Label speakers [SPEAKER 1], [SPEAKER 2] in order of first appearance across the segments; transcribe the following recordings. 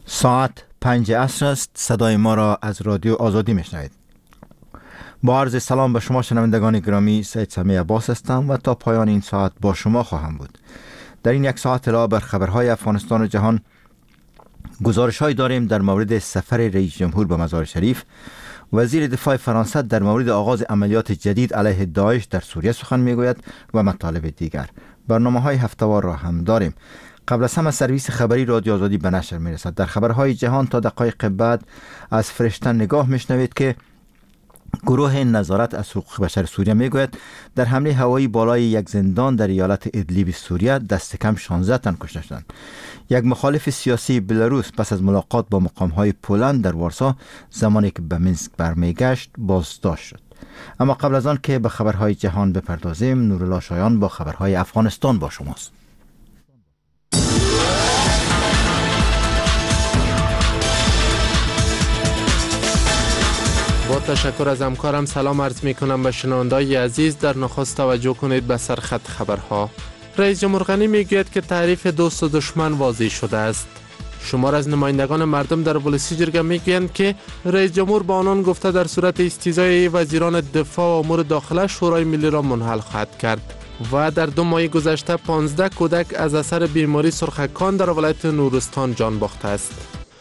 [SPEAKER 1] ساعت 5 عصر است. صدای ما را از رادیو آزادی میشنوید. با عرض سلام به شما شنوندگان گرامی، سید سمیع عباس هستم و تا پایان این ساعت با شما خواهم بود. در این یک ساعت اطلاع بر خبرهای افغانستان و جهان، گزارش‌هایی داریم در مورد سفر رئیس جمهور به مزار شریف. وزیر دفاع فرانسه در مورد آغاز عملیات جدید علیه داعش در سوریه سخن میگوید و مطالب دیگر. برنامه‌های هفته‌وار را هم داریم. قبل از همه سرویس خبری رادیو آزادی به نشر میرسد. در خبرهای جهان تا دقایق بعد از فرشته نگاه میشنوید که گروه نظارت از حقوق بشر سوریه میگوید در حمله هوایی بالای یک زندان در ایالت ادلیب سوریه دست کم 16 تن کشته شدند. یک مخالف سیاسی بلاروس پس از ملاقات با مقامهای پولند در وارسا زمانی که به مینسک برمیگشت بازداشت شد. اما قبل از آن که به خبرهای جهان بپردازیم، نورالله شایان با خبرهای افغانستان با شماست.
[SPEAKER 2] با تشکر از همکارم سلام عرض می کنم به شنوندگان عزیز. در نخست توجه کنید به سرخط خبرها. رئیس جمهور غنی میگوید که تعریف دوست و دشمن واضح شده است. شمار از نمایندگان مردم در ولسی جرگه میگویند که رئیس جمهور با آنان گفته در صورت استیضای وزیران دفاع و امور داخله شورای ملی را منحل خواهد کرد. و در 2 ماه گذشته 15 کودک از اثر بیماری سرخکان در ولایت نورستان جان باخته است.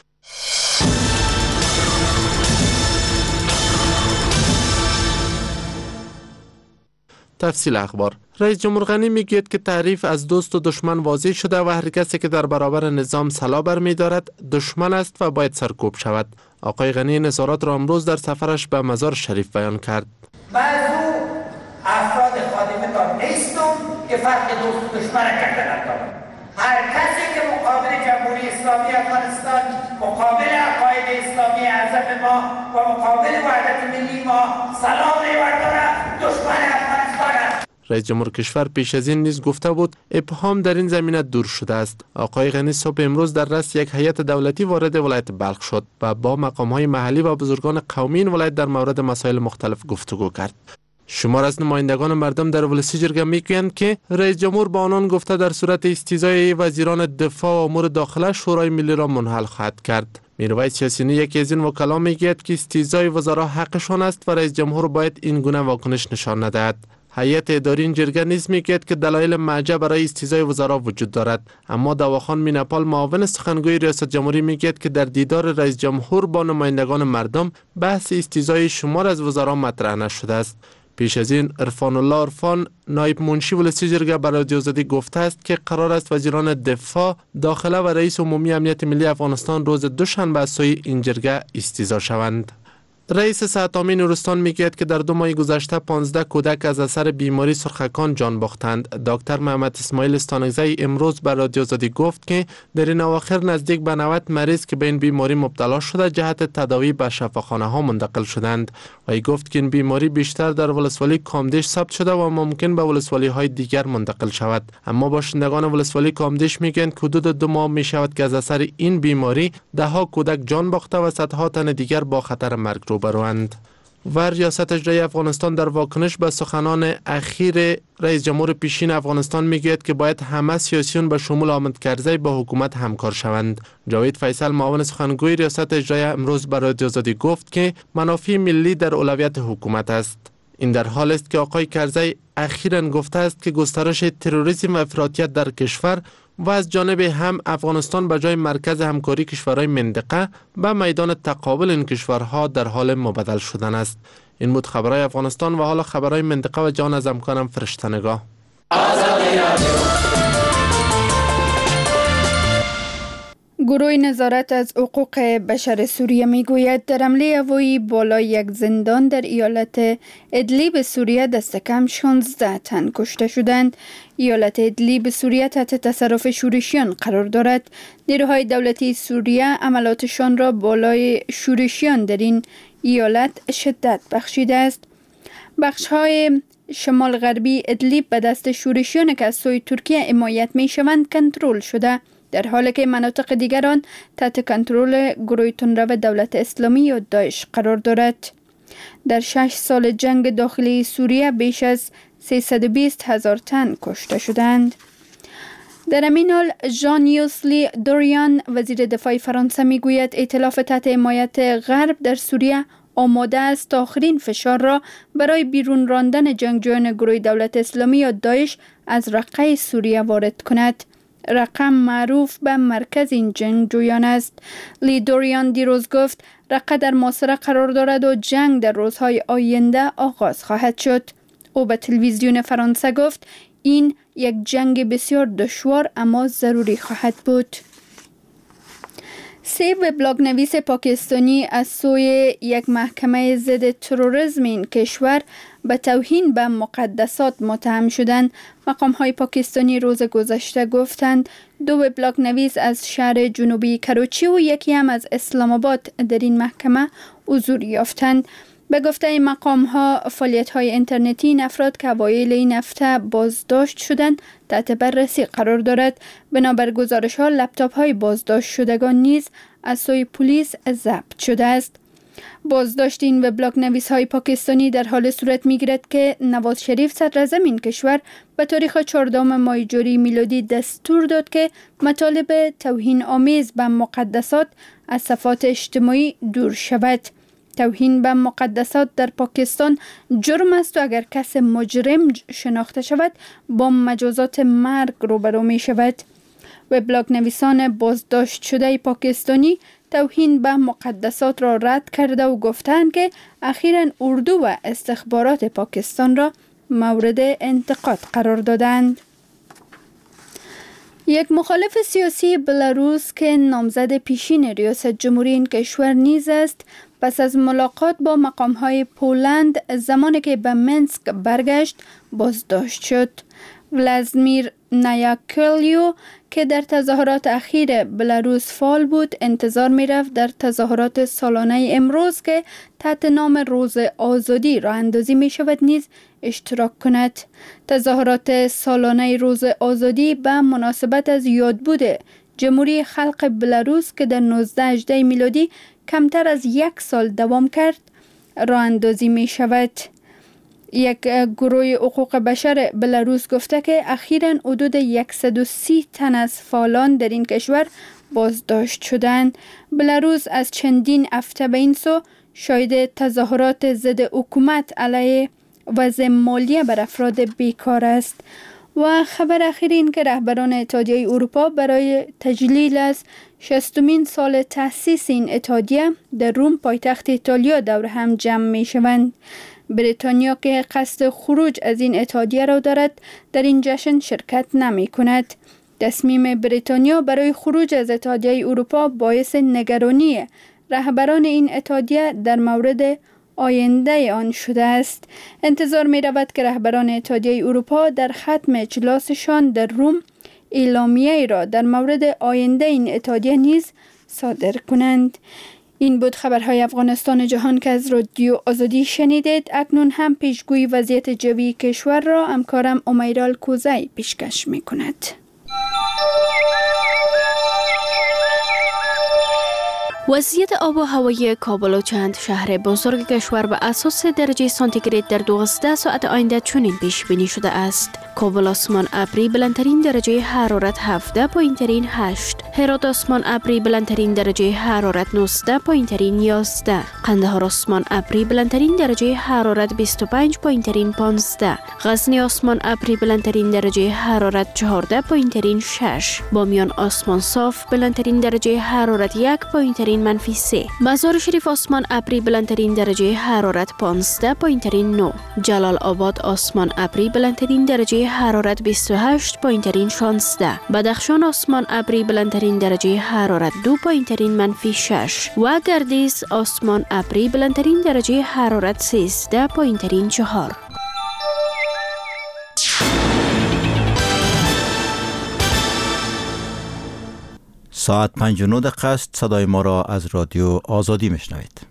[SPEAKER 2] تفصیل اخبار. رئیس جمهور غنی میگوید که تعریف از دوست و دشمن واضح شده و هر کسی که در برابر نظام سلاح برمی‌دارد دشمن است و باید سرکوب شود. آقای غنی نظارات را امروز در سفرش به مزار شریف بیان کرد.
[SPEAKER 3] بعضو افراد خادمه تا نیستم که فرق دوست و دشمن کردن دارم. هر کسی که مقابل جمهوری اسلامی افغانستان، مقابل عقاید اسلامی اعظم ما و مقابل وحدت ملی ما سلام می‌بردارد، دشمن افغانستان است.
[SPEAKER 2] رئیس جمهور کشور پیش از این نیز گفته بود ابهام در این زمینه دور شده است. آقای غنی صبح امروز در رأس یک هیئت دولتی وارد ولایت بلخ شد و با مقام‌های محلی و بزرگان قومی این ولایت در مورد مسائل مختلف گفتگو کرد. شمار از نمایندگان مردم در ولسی جرگه میگویند که رئیس جمهور با آنان گفته در صورت استیضای وزیران دفاع و امور داخله شورای ملی را منحل خواهد کرد. میرویس یاسینی یکی از این وکلا میگوید که استیضای وزرا حقشان است و رئیس جمهور باید این گونه واکنش نشان ندهد. هیئت اداری این جرگه نیز میگوید که دلایل معجه برای استیضای وزرا وجود دارد، اما دواخان مینپال معاون سخنگوی ریاست جمهوری میگوید که در دیدار رئیس جمهور با نمایندگان مردم بحث استیضای شمار از وزرا مطرح نشده است. پیش از این عرفان الله عرفان نایب منشی ولسی جرگه به رادیو آزادی گفته است که قرار است وزیران دفاع، داخله و رئیس عمومی امنیت ملی افغانستان روز دوشنبه از سوی این جرگه استیضا شوند. رئیس صحت عامه نورستان میگوید که در 2 ماه گذشته 15 کودک از اثر بیماری سرخکان جان باختند. دکتر محمد اسماعیل استانگزی امروز به رادیو آزادی گفت که در این اواخر نزدیک به 90 مریض که به این بیماری مبتلا شده جهت تداوی به شفاخانه ها منتقل شدند. و گفت که این بیماری بیشتر در ولسوالی کامدیش ثبت شده و ممکن به ولسوالی های دیگر منتقل شود. اما باشندگان ولسوالی کامدیش میگن که حدود 2 ماه می شود که از اثر این بیماری 10 کودک جان باخته و صدها تن دیگر با خطر مرگ روبروند. و ریاست اجرایی افغانستان در واکنش به سخنان اخیر رئیس جمهور پیشین افغانستان میگوید که باید همه سیاسیون به شمول حامد کرزی با حکومت همکار شوند. جاوید فیصل معاون سخنگوی ریاست اجرایی امروز به رادیو آزادی گفت که منافع ملی در اولویت حکومت است. این در حال است که آقای کرزی اخیراً گفته است که گسترش تروریسم و افراطیت در کشور و از جانب هم افغانستان به جای مرکز همکاری کشورهای منطقه به میدان تقابل این کشورها در حال مبدل شدن است. این بود خبرهای افغانستان و حالا خبرهای منطقه و جهان از همکارم فرشته نگاه.
[SPEAKER 4] گروه نظارت از حقوق بشر سوریه میگوید در حمله هوایی بالای یک زندان در ایالت ادلیب سوریه دست کم 16 تن کشته شدند. ایالت ادلیب سوریه تحت تصرف شورشیان قرار دارد. نیروهای دولتی سوریه عملاتشان را بالای شورشیان در این ایالت شدت بخشیده است. بخش‌های شمال غربی ادلیب به دست شورشیان که از سوی ترکیه حمایت می‌شوند کنترل شده، در حالی که مناطق دیگران تحت کنترل گروه تندرو دولت اسلامی یا داعش قرار دارد. در 6 سال جنگ داخلی سوریه بیش از 320,000 تن کشته شدند. در همین حال ژان-یوس لی دوریان وزیر دفاع فرانسه میگوید ائتلاف تحت حمایت غرب در سوریه آماده است تا آخرین فشار را برای بیرون راندن جنگجویان گروه دولت اسلامی یا داعش از رقه سوریه وارد کند. رقه معروف به مرکز این جنگجویان است. لی دوریان دیروز گفت رقه در محاصره قرار دارد و جنگ در روزهای آینده آغاز خواهد شد. او به تلویزیون فرانسه گفت این یک جنگ بسیار دشوار اما ضروری خواهد بود. 3 وبلاگ نویس پاکستانی از سوی یک محکمه ضد تروریسم این کشور به توهین به مقدسات متهم شدند. مقام‌های پاکستانی روز گذشته گفتند 2 وبلاگ نویس از شهر جنوبی کراچی و یکی هم از اسلام آباد در این محکمه حضور یافتند. به گفته این مقام‌ها فعالیت‌های اینترنتی این افراد که اوایل این هفته بازداشت شدند تحت بررسی قرار دارد. بنابر گزارش‌ها لپتاپ‌های بازداشت شدگان نیز از سوی پلیس ضبط شده است. بازداشت این وبلاگ نویس‌های پاکستانی در حال صورت می‌گیرد که نواز شریف صدراعظم این کشور به تاریخ 14 ماه جاری میلادی دستور داد که مطالب توهین آمیز به مقدسات از صفحات اجتماعی دور شود. توهین به مقدسات در پاکستان جرم است و اگر کس مجرم شناخته شود با مجازات مرگ روبرو می شود. وبلاگ نویسان بازداشت شده پاکستانی توهین به مقدسات را رد کرده و گفتند که اخیراً اردو و استخبارات پاکستان را مورد انتقاد قرار دادند. یک مخالف سیاسی بلاروس که نامزد پیشین ریاست جمهوری این کشور نیز است پس از ملاقات با مقام‌های پولند زمانی که به منسک برگشت بازداشت شد. ولادیمیر نیاکلیو که در تظاهرات اخیر بلاروس فعال بود انتظار می‌رفت در تظاهرات سالانه امروز که تحت نام روز آزادی راه اندازی می شود نیز اشتراک کند. تظاهرات سالانه روز آزادی به مناسبت از یادبود جمهوری خلق بلاروس که در 19-18 میلادی کمتر از 1 سال دوام کرد راه اندازی می شود. یک گروه حقوق بشر بلاروس گفته که اخیراً حدود 130 تن از فعالان در این کشور بازداشت شدند. بلاروس از چندین هفته به این سو شاهد تظاهرات ضد حکومت علیه وضع مالیه بر افراد بیکار است. و خبر اخیر این که رهبران اتحادیه اروپا برای تجلیل از 60مین سال تأسیس این اتحادیه در روم پایتخت ایتالیا دور هم جمع می شوند. بریتانیا که قصد خروج از این اتحادیه را دارد در این جشن شرکت نمی کند. تصمیم بریتانیا برای خروج از اتحادیه اروپا باعث نگرانی رهبران این اتحادیه در مورد آینده آن شده است. انتظار می رود که رهبران اتحادیه اروپا در ختم اجلاسشان در روم اعلامیه را در مورد آینده این اتحادیه نیز صادر کنند. این بود خبرهای افغانستان جهان که از رادیو آزادی شنیدید. اکنون هم پیشگویی وضعیت جوی کشور را همکارم امیرال کوزی پیشکش می کند.
[SPEAKER 5] وضعیت آب و هوایی کابل و چند شهر بزرگ کشور به اساس درجه سانتیگراد در 12 ساعت آینده چنین پیش بینی شده است. کابل آسمان ابری بلندترین درجه حرارت 17 پایینترین 8. هرات آسمان ابری بلندترین درجه حرارت 19 پایینترین 11. قندهار آسمان ابری بلندترین درجه حرارت 25 پایینترین 15. غزنی آسمان ابری بلندترین درجه حرارت 14 پایینترین 6. بامیان آسمان صاف بلندترین درجه حرارت 1 پایینترین -3. مزار شریف آسمان ابری بلندترین درجه حرارت 15 پایینترین 9. جلال آباد آسمان ابری بلندترین درجه حرارت 28 پایینترین 16. بدخشان آسمان ابری بلندترین درجه حرارت 2 پایینترین -6 و گردیز آسمان ابری بلندترین درجه حرارت 13 پایینترین 4.
[SPEAKER 1] ساعت 5:09 است. صدای ما را از رادیو آزادی میشنوید.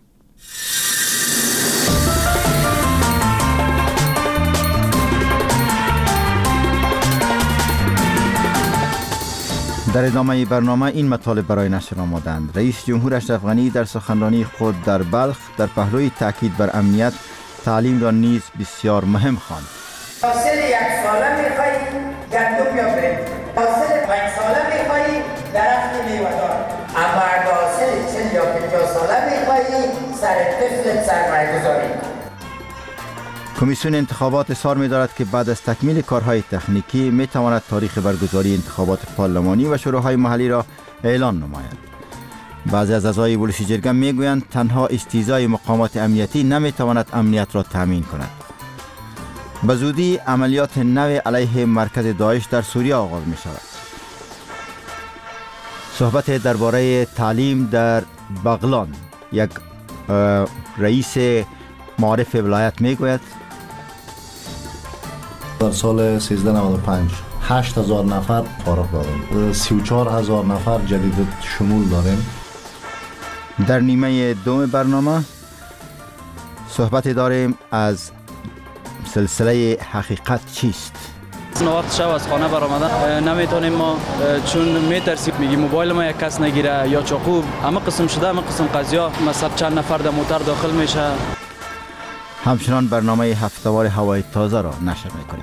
[SPEAKER 1] در ادامه برنامه این مطالب برای نشر آمدند. رئیس جمهور اشرف غنی در سخنرانی خود در بلخ در پهلوی تاکید بر امنیت تعلیم را نیز بسیار مهم خواند.
[SPEAKER 3] حاصل 1 ساله می‌خواهید گندم یا برنج، حاصل 5 40 یا 50 ساله میخواهی سر طفلت سرمایه گذاری کن.
[SPEAKER 1] کمیسیون انتخابات اصرار می‌دارد که بعد از تکمیل کارهای تکنیکی می‌تواند تاریخ برگزاری انتخابات پارلمانی و شوراهای محلی را اعلان نماید. بعضی از اعضای ولسی جرگه میگویند تنها استیضای مقامات امنیتی نمی‌تواند امنیت را تامین کند. به زودی عملیات نو علیه مرکز داعش در سوریه آغاز می‌شود. صحبت درباره تعلیم در بغلان، یک رئیس معارف ولایت میگوید
[SPEAKER 6] در سال 1395 8000 نفر فارغ داریم، 34000 نفر جدید شمول داریم.
[SPEAKER 1] در نیمه دوم برنامه صحبت داریم از سلسله حقیقت چیست.
[SPEAKER 7] وقت شب از خانه برآمدن نمیتونیم ما، چون میترسیم میگیم موبایل ما یک کس نگیره یا چاقو، اما قسم شده اما قسم قضیه مثلا چند نفر در موتر داخل میشه.
[SPEAKER 1] همچنان برنامه هفتهوار هوای تازه را نشر میکنیم.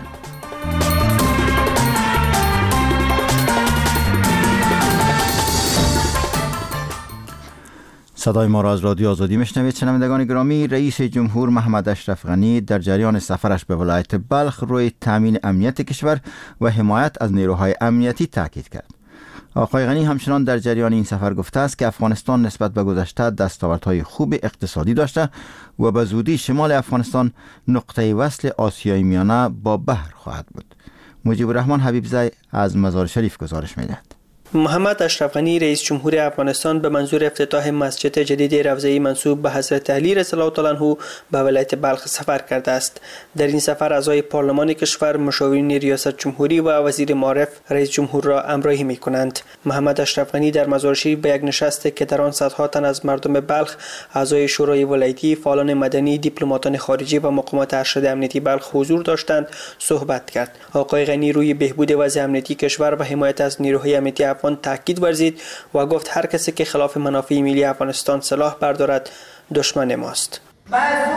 [SPEAKER 1] صدای ما را از رادیو آزادی میشنوید. شنوندگان گرامی، رئیس جمهور محمد اشرف غنی در جریان سفرش به ولایت بلخ روی تامین امنیت کشور و حمایت از نیروهای امنیتی تاکید کرد. آقای غنی همچنان در جریان این سفر گفته است که افغانستان نسبت به گذشته دستاوردهای خوب اقتصادی داشته و به زودی شمال افغانستان نقطه وصل آسیای میانه با بحر خواهد بود. مجیب الرحمن حبیبزی از مزار شریف گزارش می‌دهد.
[SPEAKER 8] محمد اشرف غنی رئیس جمهور افغانستان به منظور افتتاح مسجد جدید روضه‌ای منسوب به حضرت علی رضی الله تعالی عنه به ولایت بلخ سفر کرده است. در این سفر اعضای پارلمان کشور، مشاورین ریاست جمهوری و وزیر معارف رئیس جمهور را همراهی می‌کنند. محمد اشرف غنی در مزار شریف به یک نشست که در آن صدها تن از مردم بلخ، اعضای شورای ولایتی، فعالان مدنی، دیپلماتان خارجی و مقامات ارشد امنیتی بلخ حضور داشتند صحبت کرد. آقای غنی روی بهبود وضع امنیتی کشور و حمایت از نیروهای امنیتی افغان تاکید ورزید و گفت هر کسی که خلاف منافع ملی افغانستان سلاح بردارد دشمن ماست.
[SPEAKER 3] بعضو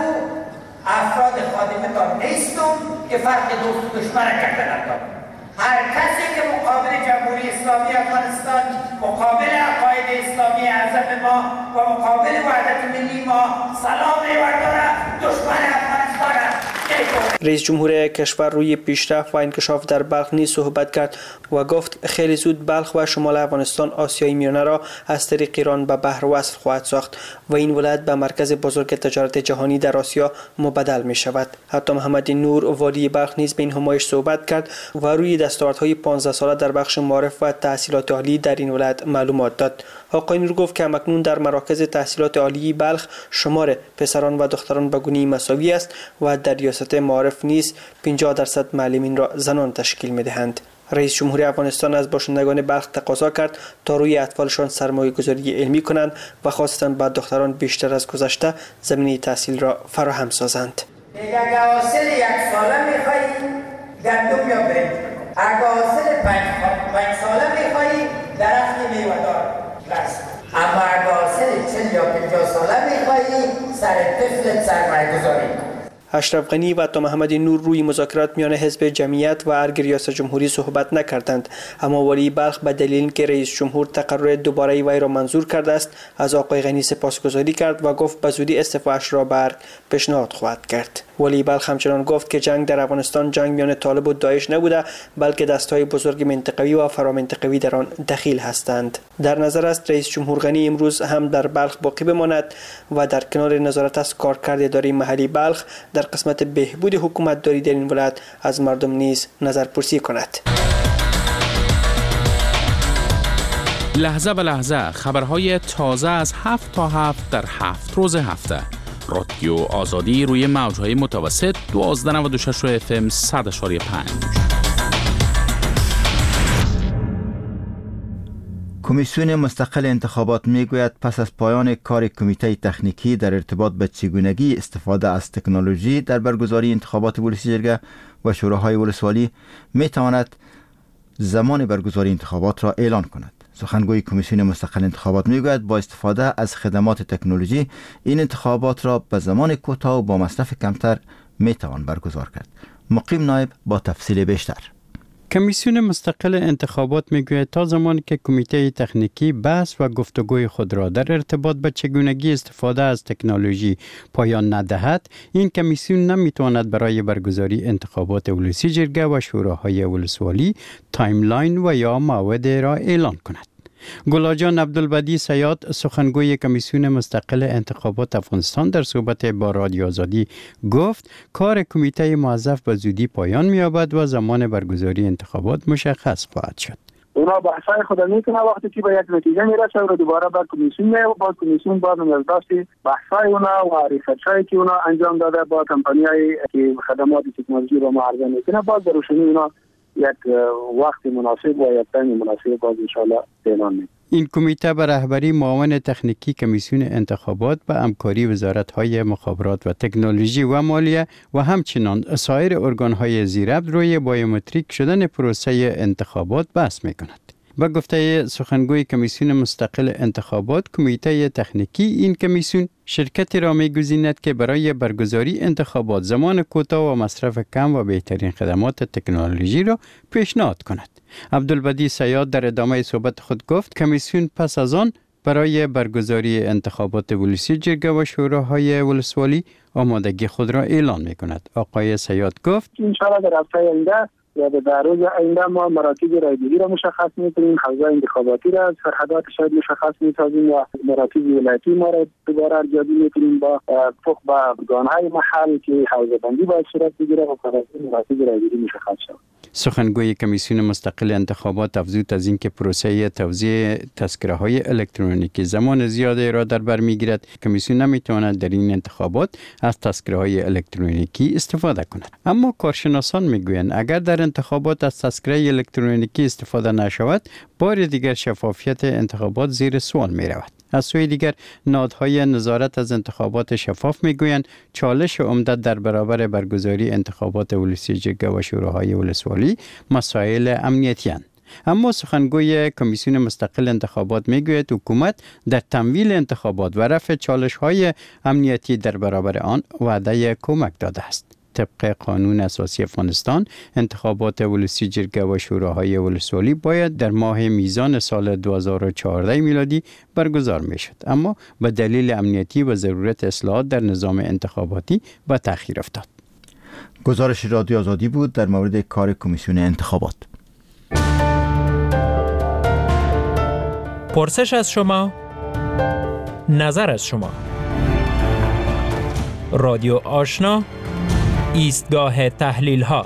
[SPEAKER 3] افراد خادمتان نیستم که فرق دوست و دشمن کردن دارم. هر کسی که مقابل جمهوری اسلامی افغانستان، مقابل عقاید اسلامی اعظم ما و مقابل وحدت ملی ما سلام برداره دشمن افغانستان است.
[SPEAKER 8] رئیس جمهور کشور روی پیشرفت و انکشاف در بلخ نیز صحبت کرد و گفت خیلی زود بلخ و شمال افغانستان آسیای میانه را از طریق ایران به بحر وصل خواهد ساخت و این ولایت به مرکز بزرگ تجارت جهانی در آسیا مبدل می شود. حتی محمد نور والی بلخ نیز به این همایش صحبت کرد و روی دستاوردهای 15 ساله در بخش معارف و تحصیلات عالی در این ولایت معلومات داد. آقای نور گفت که اکنون در مراکز تحصیلات عالی بلخ شمار پسران و دختران به گونه مساوی است و در ریاست معارف نیز 50% معلمین را زنان تشکیل می‌دهند. رئیس جمهور افغانستان از باشندگان بلخ تقاضا کرد تا روی اطفالشان سرمایه‌گذاری علمی کنند و خاصتاً به دختران بیشتر از گذشته زمینه تحصیل را فراهم سازند.
[SPEAKER 3] اگر حاصل 1 ساله می‌خواهی گندم یا برنج، اگر حاصل 5 ساله می‌خواهی درخت میوه‌دار رست، اما اگر حاصل 40 یا 50 ساله می‌خواهی سر طفلت سرمایه گذاری کن.
[SPEAKER 8] اشرف غنی و عطا محمد نور روی مذاکرات میان حزب جمعیت و ارگ ریاست جمهوری صحبت نکردند، اما والی بلخ به دلیل اینکه رئیس جمهور تقرر دوباره وی را منظور کرده است از آقای غنی سپاسگزاری کرد و گفت به زودی استعفاش را به ارگ پیشنهاد خواهد کرد. والی بلخ همچنان گفت که جنگ در افغانستان جنگ میان طالب و داعش نبوده، بلکه دستهای بزرگ منطقوی و فرامنطقوی در آن دخیل هستند. در نظر است رئیس جمهور غنی امروز هم در بلخ باقی بماند و در کنار نظارت از کارکرد اداره محلی بلخ در قسمت بهبود حکومت داری در این ولایت از مردم نیز نظرپرسی کند.
[SPEAKER 9] لحظه به لحظه خبرهای تازه از 7 تا 7 در 7 روز هفته. رادیو آزادی روی موجهای متوسط 1296 FM 100.5.
[SPEAKER 1] کمیسیون مستقل انتخابات میگوید پس از پایان کار کمیته تکنیکی در ارتباط به چگونگی استفاده از تکنولوژی در برگزاری انتخابات ولسی جرگه و شوراهای ولسوالی میتواند زمان برگزاری انتخابات را اعلان کند. سخنگوی کمیسیون مستقل انتخابات میگوید با استفاده از خدمات تکنولوژی این انتخابات را به زمان کوتاه و با مصرف کمتر میتوان برگزار کرد. مقیم نایب با تفصیل بیشتر.
[SPEAKER 10] کمیسیون مستقل انتخابات میگوید تا زمانی که کمیته تکنیکی بحث و گفتگوی خود را در ارتباط به چگونگی استفاده از تکنولوژی پایان ندهد، این کمیسیون نمیتواند برای برگزاری انتخابات ولسی جرگه و شوراهای ولسوالی تایملاین و یا موعد را اعلان کند. گلاجان عبدالبدی سیاد سخنگوی کمیسیون مستقل انتخابات افغانستان در صحبت با رادیو آزادی گفت کار کمیته موظف به زودی پایان می‌یابد و زمان برگزاری انتخابات مشخص خواهد شد.
[SPEAKER 11] اونا بحثای خود میکنه وقتی که به یک نتیجه میرسه و دوباره به کمیسیون میاد و با کمیسیون بعد از دست بحثای اونا و ریسرچایی که اونا انجام داده با کمپانیایی که خدمات تکنولوژی رو عرضه میکنه باز در روشنی اونا یک وقت مناسب و یک تایم مناسب باز ان شاء الله اعلان میکنه.
[SPEAKER 10] این کمیته به رهبری معاون تکنیکی کمیسیون انتخابات به همکاری وزارت‌های مخابرات و تکنولوژی و مالیه و همچنین سایر ارگان‌های زیربط روی بایومتریک شدن پروسه انتخابات بحث می‌کند. با گفته سخنگوی کمیسیون مستقل انتخابات، کمیته تکنیکی این کمیسیون شرکتی را می‌گزیند که برای برگزاری انتخابات زمان کوتاه و مصرف کم و بهترین خدمات تکنولوژی را پیشنهاد کند. عبدالبدی سیاد در ادامه صحبت خود گفت کمیسیون پس از آن برای برگزاری انتخابات ولسی جرگه و شوراهای ولسوالی آمادگی خود را اعلان می‌کند. آقای سیاد گفت
[SPEAKER 11] ان شاء الله در هفته آینده یا در روز آینده ما مراتب رایگیری را مشخص می‌کنیم، حوزه انتخاباتی را سرحدات شاید مشخص می‌سازیم و مراتب ولایتی ما را دوباره ارزیابی می‌کنیم با فوق به ارگان‌های محل که حوزه بندی باید صورت بگیره و مراتب رایگیری مشخص شود.
[SPEAKER 10] سخنگوی کمیسیون مستقل انتخابات افزود از اینکه پروسه توزیع تذکره‌های الکترونیکی زمان زیادی را در بر می‌گیرد، کمیسیون نمی‌تواند در این انتخابات از تذکره‌های الکترونیکی استفاده کند. اما کارشناسان می‌گویند اگر در انتخابات از تذکره الکترونیکی استفاده نشود، بار دیگر شفافیت انتخابات زیر سوال می‌رود. از سوی دیگر نهادهای نظارت از انتخابات شفاف میگویند چالش عمده در برابر برگزاری انتخابات ولسی جرگه و شوراهای ولسوالی مسائل امنیتی اند. اما سخنگوی کمیسیون مستقل انتخابات میگوید حکومت در تمویل انتخابات و رفع چالش‌های امنیتی در برابر آن وعده کمک داده است. طبق قانون اساسی افغانستان، انتخابات ولسی جرگه و شوراهای ولسوالی باید در ماه میزان سال 2014 میلادی برگزار میشد، اما به دلیل امنیتی و ضرورت اصلاحات در نظام انتخاباتی به تأخیر افتاد.
[SPEAKER 1] گزارش رادیو آزادی بود در مورد کار کمیسیون انتخابات.
[SPEAKER 12] پرسش از شما، نظر از شما. رادیو آشنا، ایستگاه تحلیل ها.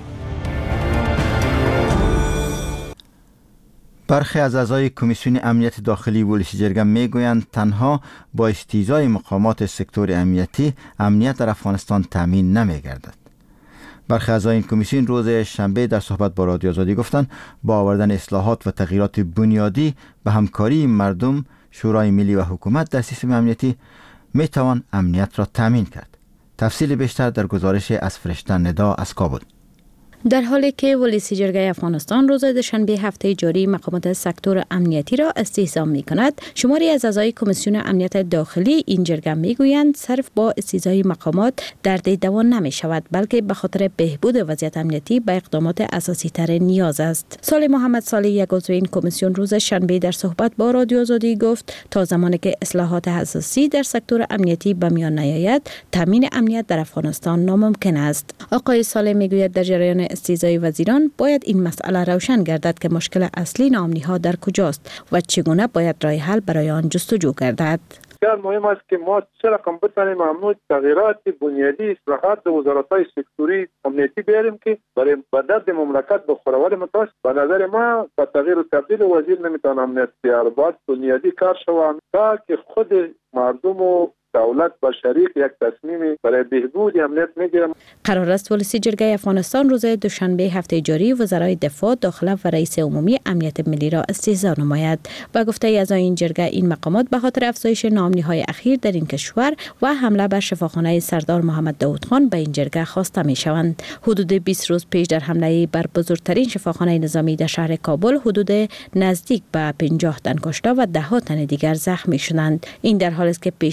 [SPEAKER 1] برخی از اعضای کمیسیون امنیت داخلی ولسی جرگه میگویند تنها با استیضای مقامات سکتور امنیتی امنیت در افغانستان تامین نمیگردد. برخی اعضای این کمیسیون روز شنبه در صحبت با رادیو آزادی گفتند با آوردن اصلاحات و تغییرات بنیادی به همکاری مردم، شورای ملی و حکومت در سیستم امنیتی میتوان امنیت را تامین کرد. تفصیل بیشتر در گزارش از فرشته ندا از کابل.
[SPEAKER 13] در حالی که ولسی جرگه افغانستان روز دوشنبه هفته جاری مقامات سکتور امنیتی را استحضام می کند، شماری از اعضای کمیسیون امنیت داخلی این جرگه می گویند صرف با استحضای مقامات درد دوا نمی شود، بلکه به خاطر بهبود وضعیت امنیتی به اقدامات اساسی تر نیاز است. صالح محمد صالح، یک عضو این کمیسیون، روز شنبه در صحبت با رادیو آزادی گفت تا زمانی که اصلاحات اساسی در سکتور امنیتی به میان نیاید، تامین امنیت در افغانستان ناممکن است. آقای صالح می گوید در جریان استیضای وزیران باید این مسئله روشن گردد که مشکل اصلی ناامنی‌ها در کجاست و چگونه باید راه حل برای آن جستجو گردد.
[SPEAKER 14] بسیار مهم است که ما چه رقم بتوانیم ممنوع تغییرات بنیادی اصلاحات در وزارت‌های سکتوری امنیتی بیاریم که برای بدد مملکت بخوره. ولی متاسف به نظر ما با تغییر و تبدیل وزیر نمیتونه امنیت بیاره. باید بنیادی کار شود تا که خود مردم و دولت با شریک یک تصمیمی برای بهبود امنیت میگیرم.
[SPEAKER 13] قرار است ولسی جرگه افغانستان روز دوشنبه هفته جاری وزرای دفاع، داخله و رئیس عمومی امنیت ملی را استحضار نماید. با گفته اعضای این جرگه، این مقامات به خاطر افزایش ناامنی‌های اخیر در این کشور و حمله بر شفاخانه سردار محمد داود خان به این جرگه خواسته میشوند. حدود 20 روز پیش در حمله بر بزرگترین شفاخانه نظامی در شهر کابل حدود نزدیک به 50 تن کشته و 10 تن دیگر زخمی شدند. این در حالی است که پیش از این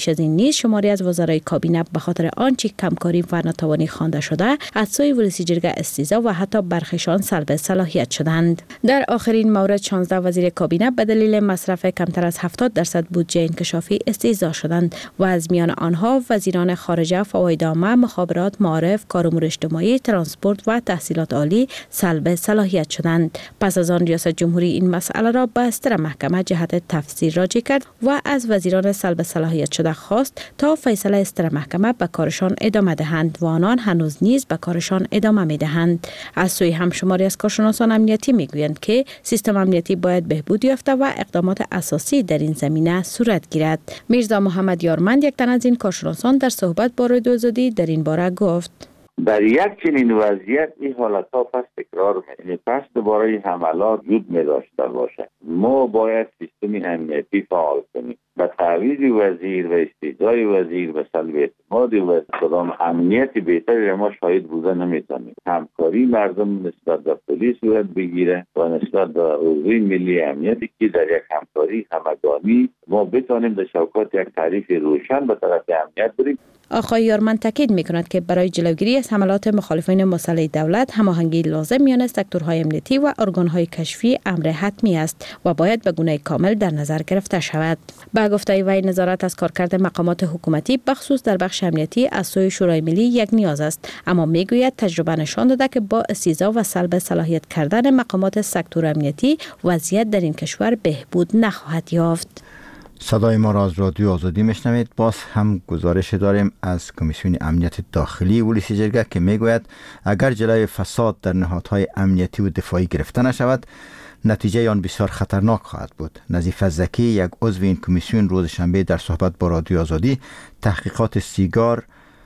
[SPEAKER 13] نیز شماری از وزرای کابینه به خاطر آنچه کمکاری و ناتوانی خوانده شده از سوی ولسی جرگه استیضا و حتی برخیشان سلب صلاحیت شدند. در آخرین مورد 16 وزیر کابینه به دلیل مصرف کمتر از 70% بودجه انکشافی استیضا شدند و از میان آنها وزیران خارجه، فواید عامه، مخابرات، معارف، کار امور اجتماعی، ترانسپورت و تحصیلات عالی سلب صلاحیت شدند. پس از آن ریاست جمهوری این مسئله را به استر محکمه جهت تفسیر راجع کرد و از وزیران سلب صلاحیت شده خواست تا فیصله استر محکمه به کارشان ادامه دهند و آنان هنوز نیز به کارشان ادامه می‌دهند. از سوی هم شماری از کارشناسان امنیتی میگویند که سیستم امنیتی باید بهبود یافته و اقدامات اساسی در این زمینه صورت گیرد. میرزا محمد یارمند یک تن از این کارشناسان در صحبت با رادیو آزادی در این باره گفت:
[SPEAKER 15] در یک چنین وضعیت این حالتها پس تکرار میشه، پس دوباره حملات وجود می داشته باشه. ما باید سیستم امنیتی فعال کنیم. به تعویض وزیر و استیضای وزیر و سلب اعتماد و کدام امنیت بهتری را ما شاید بوده نمیتونیم. همکاری مردم نسبت به پلیس باید بگیره و نسبت به عضوی ملی امنیتی که در یک همکاری همگانی ما بتونیم در شوکات یک تعریف روشن به طرف امنیت بریم.
[SPEAKER 13] آقای یارمند تاکید می‌کند که برای جلوگیری از حملات مخالفین مسلح دولت هماهنگی لازم میان سکتورهای امنیتی و ارگان‌های کشفی امر حتمی است و باید به گونه کامل در نظر گرفته شود. با گفته وی نظارت از کارکرد مقامات حکومتی بخصوص در بخش امنیتی از سوی شورای ملی یک نیاز است، اما میگوید تجربه نشان داده که با استیضا و سلب صلاحیت کردن مقامات سکتور امنیتی وضعیت در این کشور بهبود نخواهد یافت.
[SPEAKER 1] صدای ما را از رادیو آزادی میشنوید. باز هم گزارش داریم از کمیسیون امنیت داخلی ولسی جرگه که میگوید اگر جلوی فساد در نهادهای امنیتی و دفاعی گرفته نشود نتیجه آن بسیار خطرناک خواهد بود. نظیف زکی، یک عضو این کمیسیون، روز شنبه در صحبت با رادیو آزادی تحقیقات سیگار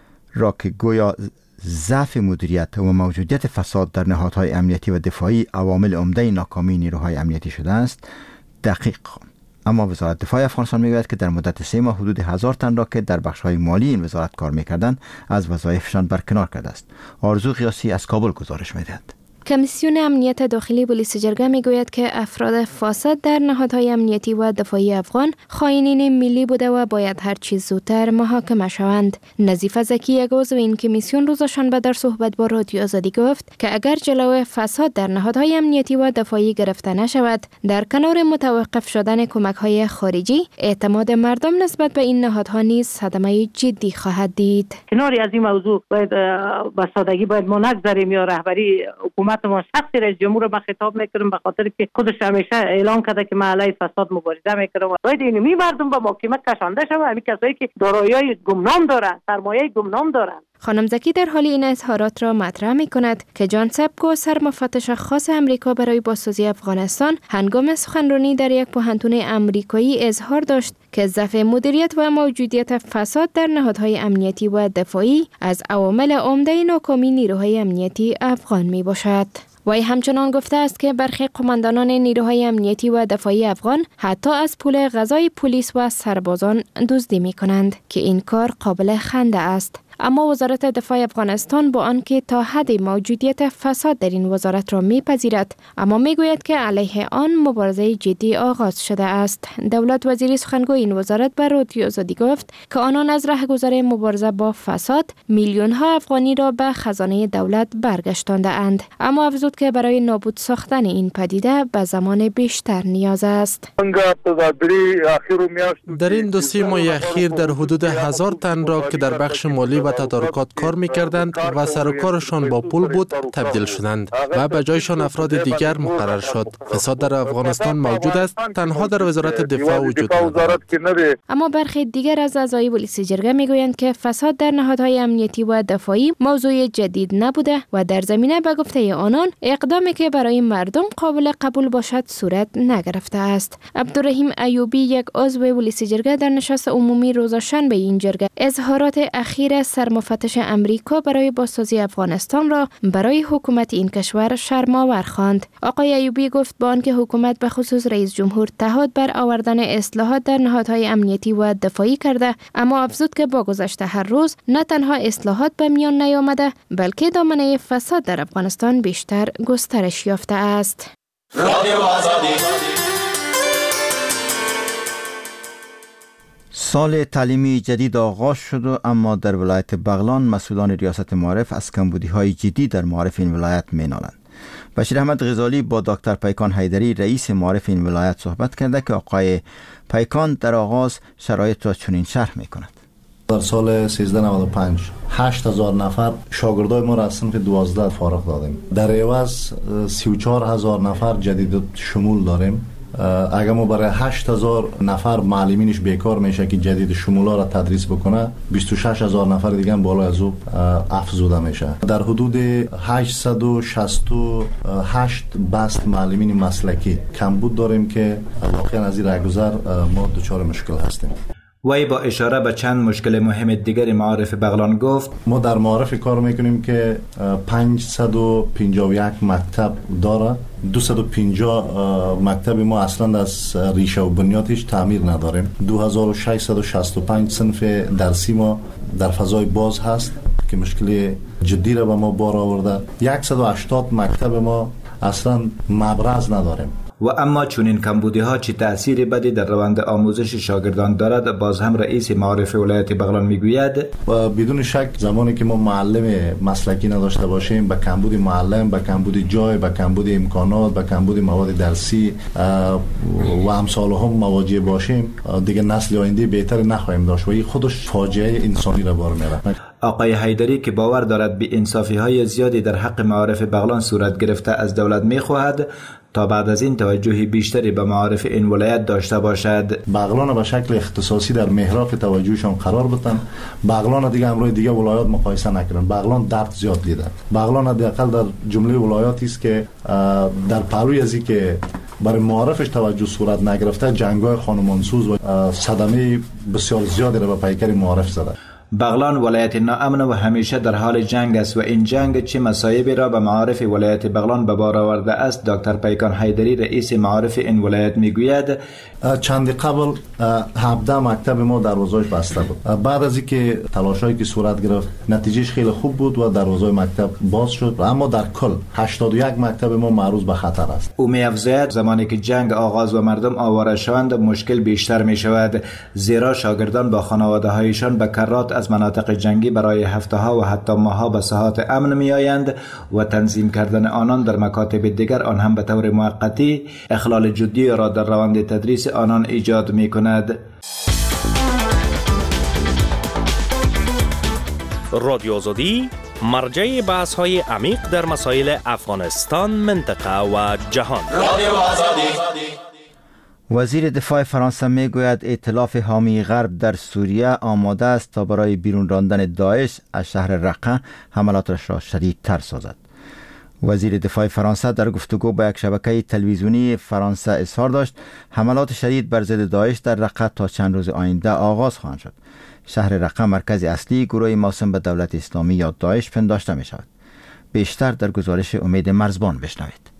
[SPEAKER 1] را که گویا ضعف مدیریت و موجودیت فساد در نهادهای امنیتی و دفاعی عوامل عمده ناکامی نیروهای امنیتی شده است دقیق خواند. اما وزارت دفاع افغانستان میگوید که در مدت 3 ماه حدود 1000 تن را که در بخش‌های مالی این وزارت کار می‌کردند از وظایفشان برکنار کرده است. آرزو قیاسی از کابل گزارش می‌دهد.
[SPEAKER 16] کمیسیون امنیت داخلی ولسی جرگه میگوید که افراد فاسد در نهادهای امنیتی و دفاعی افغان خائنین ملی بوده و باید هر چیز زودتر محاکمه شوند. نظیف زکی، یک عضو این کمیسیون، روز شنبه در صحبت با رادیو آزادی گفت که اگر جلوی فساد در نهادهای امنیتی و دفاعی گرفته نشود، در کنار متوقف شدن کمک‌های خارجی، اعتماد مردم نسبت به این نهادها نیز صدمه جدی خواهد دید.
[SPEAKER 17] کنار از این موضوع باید با سادگی باید ما نگذاریم یا رهبری حکومت ما شخصی رئیس جمهور رو خطاب میکنم به خاطر که خودش همیشه اعلام کرده که ما علیه فساد مبارزه میکنه. باید اینمی مردم به محاکمه کشانده شود، همین کسایی که دارایی گمنام دارند، سرمایه گمنام دارند.
[SPEAKER 16] خانم زکی در حال این اظهارات را مطرح می کند که جان سبکو، سرمفتش خاص امریکا برای بازسازی افغانستان، هنگام سخنرانی در یک پوهنتون امریکایی اظهار داشت که ضعف مدیریت و موجودیت فساد در نهادهای امنیتی و دفاعی از عوامل عمده ناکامی نیروهای امنیتی افغان می باشد. وی همچنان گفته است که برخی قماندانان نیروهای امنیتی و دفاعی افغان حتی از پول غذای پلیس و سربازان دزدی می کنند که این کار قابل خنده است. اما وزارت دفاع افغانستان با آنکه تا حد موجودیت فساد در این وزارت را میپذیرد، اما میگوید که علیه آن مبارزه جدی آغاز شده است. دولت وزیری سخنگوی این وزارت بر رادیو آزادی گفت که آنان از راهگذر مبارزه با فساد میلیون ها افغانی را به خزانه دولت برگشتانده اند، اما افزود که برای نابود ساختن این پدیده به زمان بیشتر نیاز است.
[SPEAKER 2] در این 2-3 ماه اخیر در حدود 1000 تن را که در بخش مالی و تدارکات کار می‌کردند و سر و کارشان با پول بود تبدیل شدند و به جایشان افراد دیگر مقرر شد. فساد در افغانستان موجود است، تنها در وزارت دفاع وجود ندارد.
[SPEAKER 16] اما برخی دیگر از اعضای ولسی جرگه میگویند که فساد در نهادهای امنیتی و دفاعی موضوع جدید نبوده و در زمینه به گفته آنان اقدامی که برای مردم قابل قبول باشد صورت نگرفته است. عبدالرحیم ایوبی، یک عضو ولسی جرگه، در نشست عمومی روز شنبه این جرگه اظهارات اخیر سرمفتش امریکا برای بازسازی افغانستان را برای حکومت این کشور شرم‌آور خواند. آقای ایوبی گفت با آنکه حکومت به خصوص رئیس جمهور تعهد بر آوردن اصلاحات در نهادهای امنیتی و دفاعی کرده، اما افزود که با گذشت هر روز نه تنها اصلاحات به میان نیامده بلکه دامنه فساد در افغانستان بیشتر گسترش یافته است.
[SPEAKER 1] سال تعلیمی جدید آغاز شد و اما در ولایت بغلان مسئولان ریاست معارف از کمبودی‌های جدی در معارف این ولایت می‌نالند. بشیر احمد غزالی با دکتر پیکان حیدری رئیس معارف این ولایت صحبت کرده که آقای پیکان در آغاز شرایط را چنین شرح می‌کند.
[SPEAKER 6] در سال 1395 8000 نفر شاگردای ما را از صنف 12 فارغ دادیم. در عوض 34000 نفر جدید شمول داریم. اگر ما برای 8000 نفر معلمینش بیکار میشه که جدید شمولا را تدریس بکنه، 26000 نفر دیگه بالا از او افزوده میشه. در حدود 868 بست معلمین مسلکی کمبود داریم که واقعا از این رهگذر ما دچار مشکل هستیم.
[SPEAKER 18] وی با اشاره به چند مشکل مهم دیگر معارف بغلان گفت
[SPEAKER 6] ما در معارف کار میکنیم که 551 مکتب داره. 250 مکتب ما اصلا از ریشه و بنیادش تعمیر نداریم. 2665 صنف درسی ما در فضای باز هست که مشکل جدی را به ما بار آورده. 180 مکتب ما اصلا مبرز نداریم.
[SPEAKER 18] و اما چون این کمبودی ها چه تأثیری بدی در روند آموزش شاگردان دارد، باز هم رئیس معارف ولایت بغلان میگوید
[SPEAKER 6] و بدون شک زمانی که ما معلم مسلکی نداشته باشیم، با کمبود معلم، با کمبود جای، با کمبود امکانات، با کمبود مواد درسی و امثال هم مواجه باشیم، دیگه نسل آینده بهتر نخواهیم داشت و این خودش فاجعه انسانی را بار میاره.
[SPEAKER 18] آقای حیدری که باور دارد به انصافی های زیادی در حق معارف بغلان صورت گرفته از دولت میخواهد تا بعد از این توجه بیشتری به معارف این ولایت داشته باشد.
[SPEAKER 6] بغلان به شکل اختصاصی در محراق توجهشان قرار بدن. بغلان دیگه امروز دیگه ولایات مقایسه نکنن. بغلان درد زیاد دیده. بغلان حداقل در جمله ولایاتی است که در پهلوی ازی که برای معارفش توجه صورت نگرفته، جنگ‌های خانمانسوز و صدمه بسیار زیادی را به پیکر معارف زده.
[SPEAKER 18] بغلان ولایت ناامن و همیشه در حال جنگ است و این جنگ چه مصایبی را به معارف ولایت بغلان به بار آورده است. دکتر پیکان حیدری رئیس معارف این ولایت میگوید
[SPEAKER 6] چند قبل 17 مکتب ما دروازه‌اش بسته بود. بعد از اینکه تلاشایی که صورت گرفت نتیجهش خیلی خوب بود و دروازه مکتب باز شد، اما در کل 81 مکتب ما معرض به خطر است.
[SPEAKER 18] او می‌افزاید زمانی که جنگ آغاز و مردم آواره شوند مشکل بیشتر می شود، زیرا شاگردان با خانواده‌هایشان به کرات از مناطق جنگی برای هفته‌ها و حتی ماه‌ها به ساحات امن می‌آیند و تنظیم کردن آنان در مکاتب دیگر آن هم به طور موقتی اخلال جدی را در روند تدریس آنان ایجاد می‌کند.
[SPEAKER 12] رادیو آزادی مرجع بحث‌های عمیق در مسائل افغانستان، منطقه و جهان. رادیو آزادی.
[SPEAKER 1] وزیر دفاع فرانسه میگوید ائتلاف حامی غرب در سوریه آماده است تا برای بیرون راندن داعش از شهر رقه حملاتش را شدیدتر سازد. وزیر دفاع فرانسه در گفتگو با یک شبکه تلویزیونی فرانسه اظهار داشت حملات شدید بر ضد داعش در رقه تا چند روز آینده آغاز خواهند شد. شهر رقه مرکز اصلی گروه موسوم به دولت اسلامی یا داعش پنداشته می شود. بیشتر در گزارش امید مرزبان بشنوید.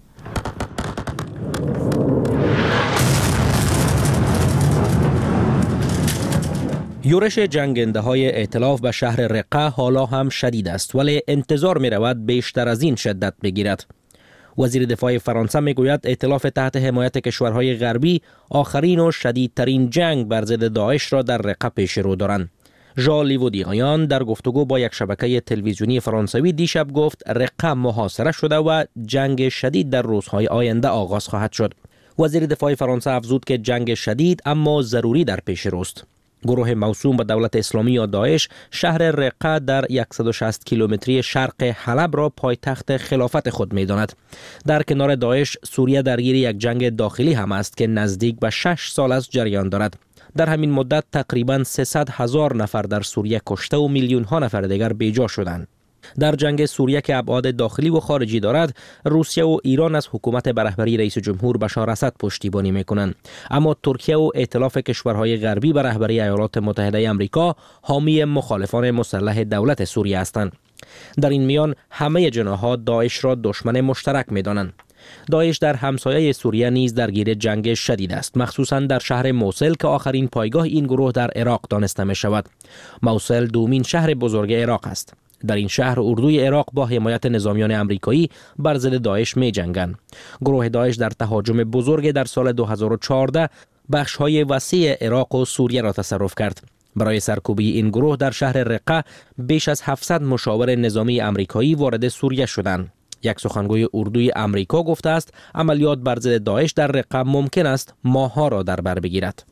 [SPEAKER 12] یورش جنگنده های ائتلاف به شهر رقه حالا هم شدید است، ولی انتظار می رود بیشتر از این شدت بگیرد. وزیر دفاع فرانسه می گوید ائتلاف تحت حمایت کشورهای غربی آخرین و شدیدترین جنگ بر ضد داعش را در رقه پیش رو دارند. ژان لیودیغیان در گفتگو با یک شبکه تلویزیونی فرانسوی دیشب گفت رقه محاصره شده و جنگ شدید در روزهای آینده آغاز خواهد شد. وزیر دفاع فرانسه افزود که جنگ شدید اما ضروری در پیش روست. گروه موسوم به دولت اسلامی یا داعش شهر رقه در 160 کیلومتری شرق حلب را پایتخت خلافت خود می‌داند. در کنار داعش سوریه درگیر یک جنگ داخلی هم است که نزدیک به 6 سال از جریان دارد. در همین مدت تقریباً 300,000 نفر در سوریه کشته و میلیون‌ها نفر دیگر بیجا شدند. در جنگ سوریه که ابعاد داخلی و خارجی دارد، روسیه و ایران از حکومت به رهبری رئیس جمهور بشار اسد پشتیبانی میکنند، اما ترکیه و ائتلاف کشورهای غربی به رهبری ایالات متحده آمریکا حامی مخالفان مسلح دولت سوریه هستند. در این میان همه جناح‌ها داعش را دشمن مشترک میدانند. داعش در همسایه سوریه نیز درگیر جنگ شدید است، مخصوصا در شهر موصل که آخرین پایگاه این گروه در عراق دانسته می شود. موصل دومین شهر بزرگ عراق است. در این شهر اردوی عراق با حمایت نظامیان آمریکایی بر ضد داعش می جنگند. گروه داعش در تهاجم بزرگ در سال 2014 بخش‌های وسیع عراق و سوریه را تصرف کرد. برای سرکوبی این گروه در شهر رقه بیش از 700 مشاور نظامی آمریکایی وارد سوریه شدند. یک سخنگوی اردوی آمریکا گفته است عملیات بر ضد داعش در رقه ممکن است ماه‌ها را در بر بگیرد.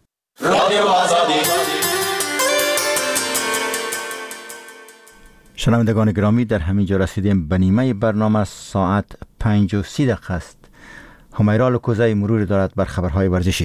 [SPEAKER 1] شنوندگان گرامی، در همین جا رسیدیم به نیمه برنامه. ساعت 5:30 است. همیرا لکوزه مروری دارد بر خبرهای ورزشی.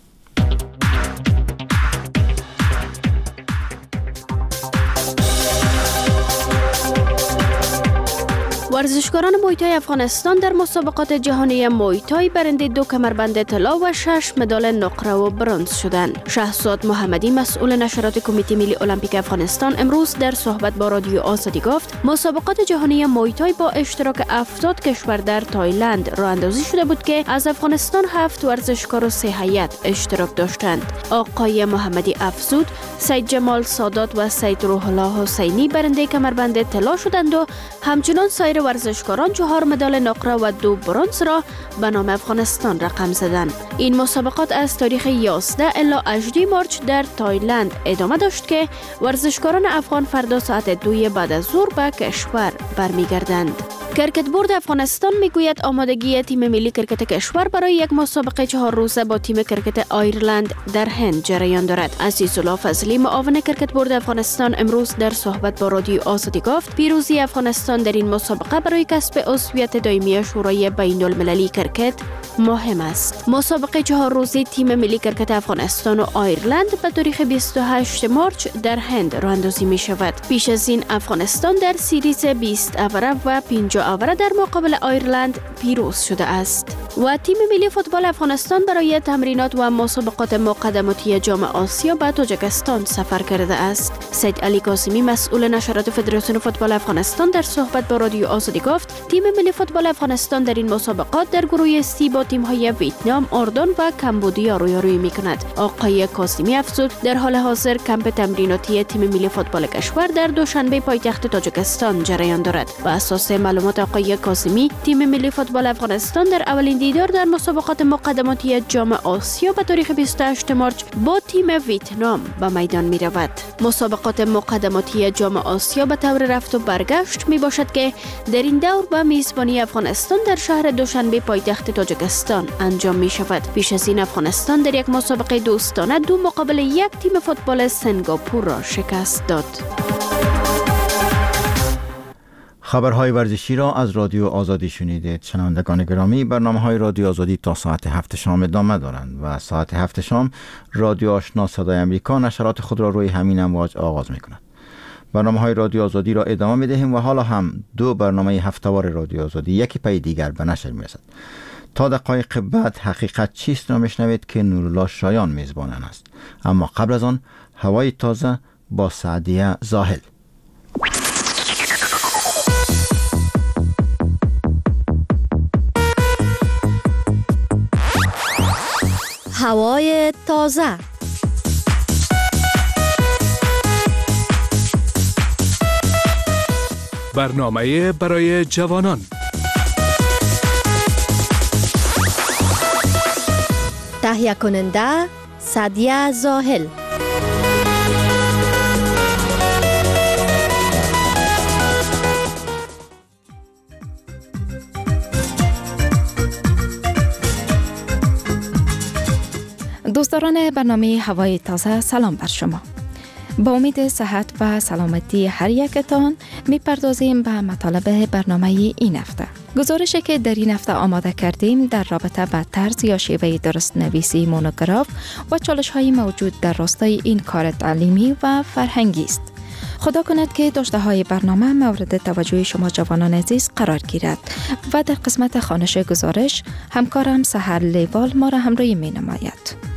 [SPEAKER 5] ورزشکاران مویتای افغانستان در مسابقات جهانی مویتای برنده 2 کمربند طلا و 6 مدال نقره و برنز شدند. شهزاد محمدی مسئول نشرات کمیته ملی المپیک افغانستان امروز در صحبت با رادیو آزادی گفت مسابقات جهانی مویتای با اشتراک 70 کشور در تایلند راه اندازی شده بود که از افغانستان 7 ورزشکار و 3 هیئت اشتراک داشتند. آقای محمدی افزود سید جمال سادات و سید روح الله حسینی برنده کمربند طلا شدند و همچنان سایر ورزشکاران 4 مدال نقره و 2 برنز را به نام افغانستان رقم زدند. این مسابقات از تاریخ 11 الی 18 مارچ در تایلند ادامه داشت که ورزشکاران افغان فردا ساعت 2 بعد از ظهر به کشور برمیگردند. کرکت بورد افغانستان میگوید آمادگی تیم ملی کرکت کشور برای یک مسابقه 4 روزه با تیم کرکت آیرلند در هند جریان دارد. عزیزالله فضلی معاون کرکت بورد افغانستان امروز در صحبت با رادیو آزادی گفت پیروزی افغانستان در این مسابقه برای کسب عضویت دائمی شورای بین المللی کرکت مهم است. مسابقه 4 روزه تیم ملی کرکت افغانستان و آیرلند به تاریخ 28 مارچ در هند راه اندازی می شود. پیش از این افغانستان در سیریز 20 اوره و 50 اوره در مقابل آیرلند پیروز شده است. و تیم ملی فوتبال افغانستان برای تمرینات و مسابقات مقدماتی جام آسیا به تاجیکستان سفر کرده است. سید علی قاسمی مسئول نشرات فدراسیون فوتبال افغانستان در صحبت با رادیو آزادی گفت تیم ملی فوتبال افغانستان در این مسابقات در گروه سی با تیم‌های ویتنام، اردن و کمبودیا رویارویی می‌کند. آقای قاسمی افزود در حال حاضر کمپ تمریناتی تیم ملی فوتبال کشور در دوشنبه پایتخت تاجیکستان جریان دارد. بر اساس معلومات آقای قاسمی تیم ملی فوتبال افغانستان در اولین دیدار در مسابقات مقدماتی جام آسیا به تاریخ 28 مارچ با تیم ویتنام به میدان می رود. مسابقات مقدماتی جام آسیا به طور رفت و برگشت می باشد که در این دور به میزبانی افغانستان در شهر دوشنبه پایتخت تاجیکستان انجام می شود. پیش از این افغانستان در یک مسابقه دوستانه 2 مقابل 1 تیم فوتبال سنگاپور را شکست داد.
[SPEAKER 1] خبرهای ورزشی را از رادیو آزادی شنیدید. شنوندگان گرامی، برنامه‌های رادیو آزادی تا ساعت 7 شام ادامه دارند و ساعت 7 شام رادیو آشنا صدای امریکا نشرات خود را روی همین امواج آغاز می‌کند. برنامه‌های رادیو آزادی را ادامه می‌دهیم و حالا هم 2 برنامه هفته‌وار رادیو آزادی یکی پی دیگر به نشر می‌رسد. تا دقایق بعد حقیقت چیست را می‌شنوید که نورالله شایان میزبان است. اما قبل از آن هوای تازه با سعدیه زاهل.
[SPEAKER 19] هوای تازه.
[SPEAKER 20] برنامه برای جوانان.
[SPEAKER 19] تهیه کننده سعدیه زاهل.
[SPEAKER 21] دوستداران برنامه هوای تازه، سلام بر شما. با امید صحت و سلامتی هر یکتان میپردازیم به مطالب برنامه این هفته. گزارشی که در این هفته آماده کردیم در رابطه با طرز یا شیوه درست نویسی مونوگراف و چالش های موجود در راستای این کار تعلیمی و فرهنگی است. خدا کند که داشته های برنامه مورد توجه شما جوانان عزیز قرار گیرد و در قسمت خوانش گزارش همکارم سحر لیوال ما را همراهی می نماید.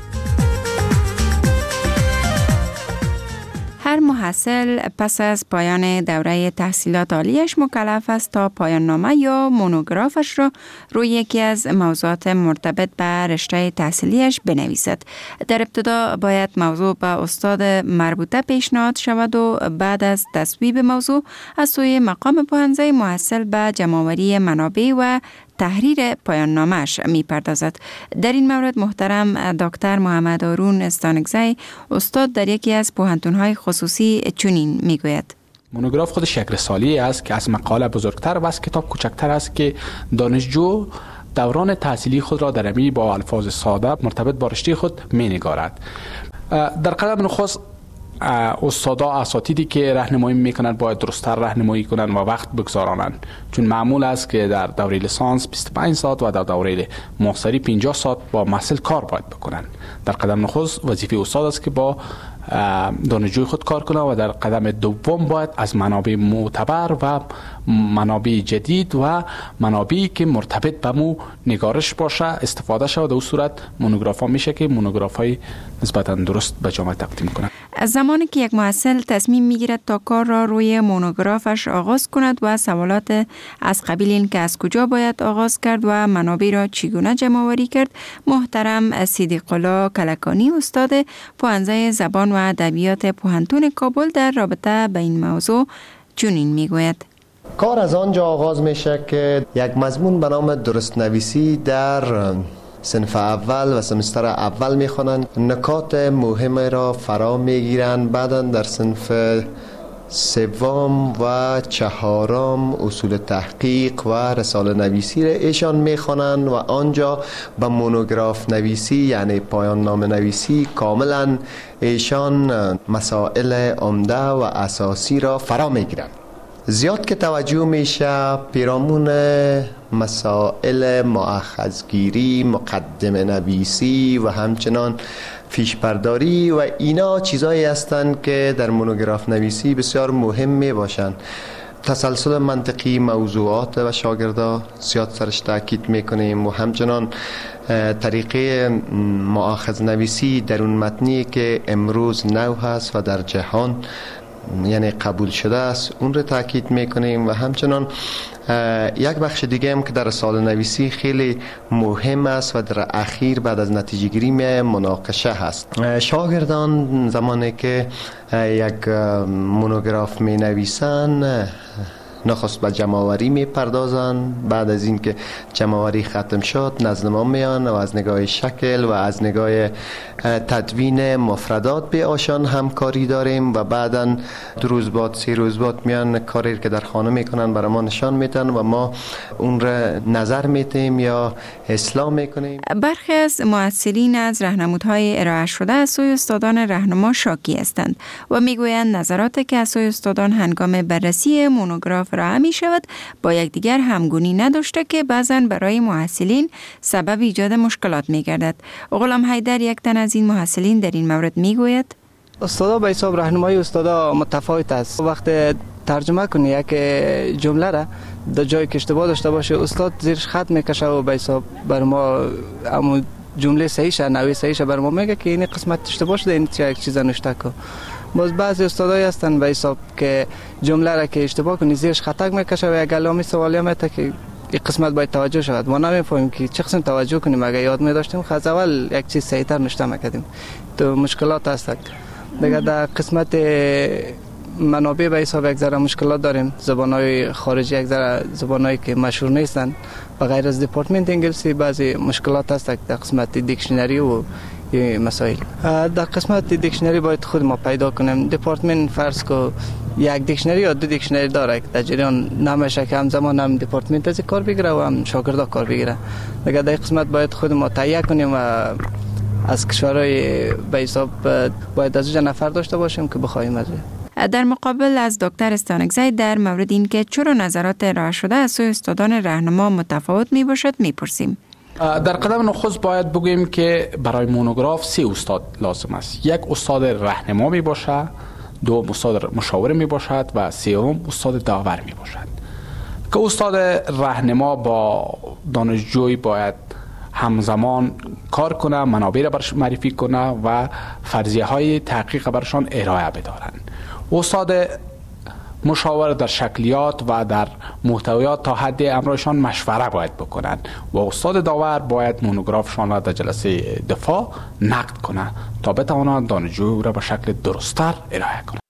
[SPEAKER 22] هر محصل پس از پایان دوره تحصیلات عالیش مکلف است تا پایان نامه یا مونوگرافش را روی یکی از موضوعات مرتبط به رشته تحصیلیش بنویسد. در ابتدا باید موضوع به استاد مربوطه پیشنهاد شود و بعد از تصویب موضوع از سوی مقام پوهنځی محصل به جمع‌آوری منابع و تحریر پایان نامش می پردازد. در این مورد محترم دکتر محمد هارون استانکزی استاد در یکی از پوهنتون‌های خصوصی چنین می گوید:
[SPEAKER 4] مونوگراف خودش یک رساله است که از مقاله بزرگتر و از کتاب کوچکتر است که دانشجو دوران تحصیلی خود را در امی با الفاظ ساده مرتبط با رشته خود می نگارد. در قدم نخست استادا اساتیدی که راهنمایی میکنند باید درست‌تر راهنمایی کنند و وقت بگذارانند، چون معمول است که در دوره لیسانس 25 ساعت و در دوره ماستری 50 ساعت با محصل کار باید بکنند. در قدم نخست وظیفه استاد است که با دانشجوی خود کار کنه و در قدم دوم باید از منابع معتبر و منابع جدید و منابعی که مرتبط به مو نگارش باشه استفاده شود. در اون صورت مونوگراف ها میشه که مونوگراف های نسبتا درست به جامعه تقدیم کنه.
[SPEAKER 22] از زمانی که یک محصل تصمیم میگیرد تا کار را روی مونوگرافش آغاز کند و سوالات از قبیل این که از کجا باید آغاز کرد و منابع را چگونه جمع آوری کرد، محترم صدیق الله کلکانی استاد پوهنځی زبان و ادبیات پوهنتون کابل در رابطه به این موضوع چنین میگوید:
[SPEAKER 7] کار از آنجا آغاز میشه که یک مضمون به نام درست نویسی در صنف اول و سمستر اول میخوانند، نکات مهم را فرا میگیرن، بعدا در صنف سوم و چهارم اصول تحقیق و رساله نویسی را ایشان میخوانند و آنجا به مونوگراف نویسی یعنی پایان نامه نویسی کاملا ایشان مسائل عمده و اساسی را فرا میگیرند. زیاد که توجه میشه پیرامون مسائل مؤخذگیری، مقدمه نویسی و همچنان فیشبرداری و اینا چیزایی هستند که در مونوگراف نویسی بسیار مهم می باشند. تسلسل منطقی موضوعات و شاگردا زیاد سرش تاکید میکنیم و همچنان طریقه مؤخذ نویسی در اون متنی که امروز نو هست و در جهان یعنی قبول شده است اون رو تاکید میکنیم و همچنان یک بخش دیگه هم که در رساله نویسی خیلی مهم است و در اخیر بعد از نتیجه گیری مناقشه هست. شاگردان زمانی که یک مونوگراف می نویسن نخست به جمع‌آوری میپردازن، بعد از اینکه جمع‌آوری ختم شد نزد ما میان و از نگاه شکل و از نگاه تدوین مفردات به آشان همکاری داریم و بعدا 2 روز بعد 3 روز بعد میان کاری که در خانه میکنن برای ما نشان میدن و ما اون را نظر میدیم یا اصلاح میکنیم.
[SPEAKER 22] برخی از محصلین از راهنمودهای ارائه شده از سوی استادان راهنما شاکی هستند و میگویند نظراتی که از سوی استادان هنگام بررسی مونوگراف ارائه می شود با یکدیگر همگونی نداشته که بعضا برای محصلین سبب ایجاد مشکلات می گردد. غلام حیدر یک تن از این محصلین در این مورد می گوید:
[SPEAKER 23] استادا به حساب راهنمایی استادا متفاوت است. وقت ترجمه کنی یک جمله را در جایی که اشتباه داشته باشه استاد زیرش خط میکشه و به حساب بر ما همون جمله صحیحش نوع صحیحش بر ما میگه که این قسمت اشتباه شده، این یک چیز نوشته کو. باز بعضی استادایی هستن به حساب که جمله را که اشتباه کنی زیرش خطا میکشه و یک علامه سوالی میته که این قسمت باید توجه شود. ما نمیفهمیم که چه قسم توجه کنیم. اگه یاد می‌داشتیم از اول یک چیز صحیح‌تر نوشته می‌کردیم. تو مشکلات هست. دیگه در قسمت منابع به حساب یک ذره مشکلات داریم. زبان‌های خارجی یک ذره زبان‌هایی که مشهور نیستن. به غیر از دپارتمنت انگلیسی بعضی مشکلات هست در قسمت دیکشنری و مسائل. در قسمت دیکشنری باید خود ما پیدا کنیم. دپارتمنت فرض کو یک دیکشنری یا 2 دیکشنری داره که در جریان نمیشه که همزمان هم دپارتمنت از کار بگیره و هم شاگردا کار بگیره. دیگه در قسمت باید خود ما تهیه کنیم و از کشورهای به حساب باید از اونجا نفر داشته باشیم که بخوایم از
[SPEAKER 22] در مقابل از دکتر استانکزی در مورد این که چرا نظرات ارائه شده از سوی استادان راهنما متفاوت می باشد میپرسیم.
[SPEAKER 4] در قدم نخست باید بگوییم که برای مونوگراف 3 استاد لازم است. یک استاد راهنما می باشد، 2 استاد مشاور می باشد و 3 استاد داور می باشد. که استاد راهنما با دانشجوی باید همزمان کار کنه، منابع را برش معرفی کنه و فرضیه های تحقیق برشان ارائه بدارند. استاد مشاور در شکلیات و در محتویات تا حد امرشان مشوره باید بکنند و استاد داور باید مونوگرافشان را در جلسه دفاع نقد کنه تا بتوانند دانشجو را به شکل درست‌تر ارائه کنند.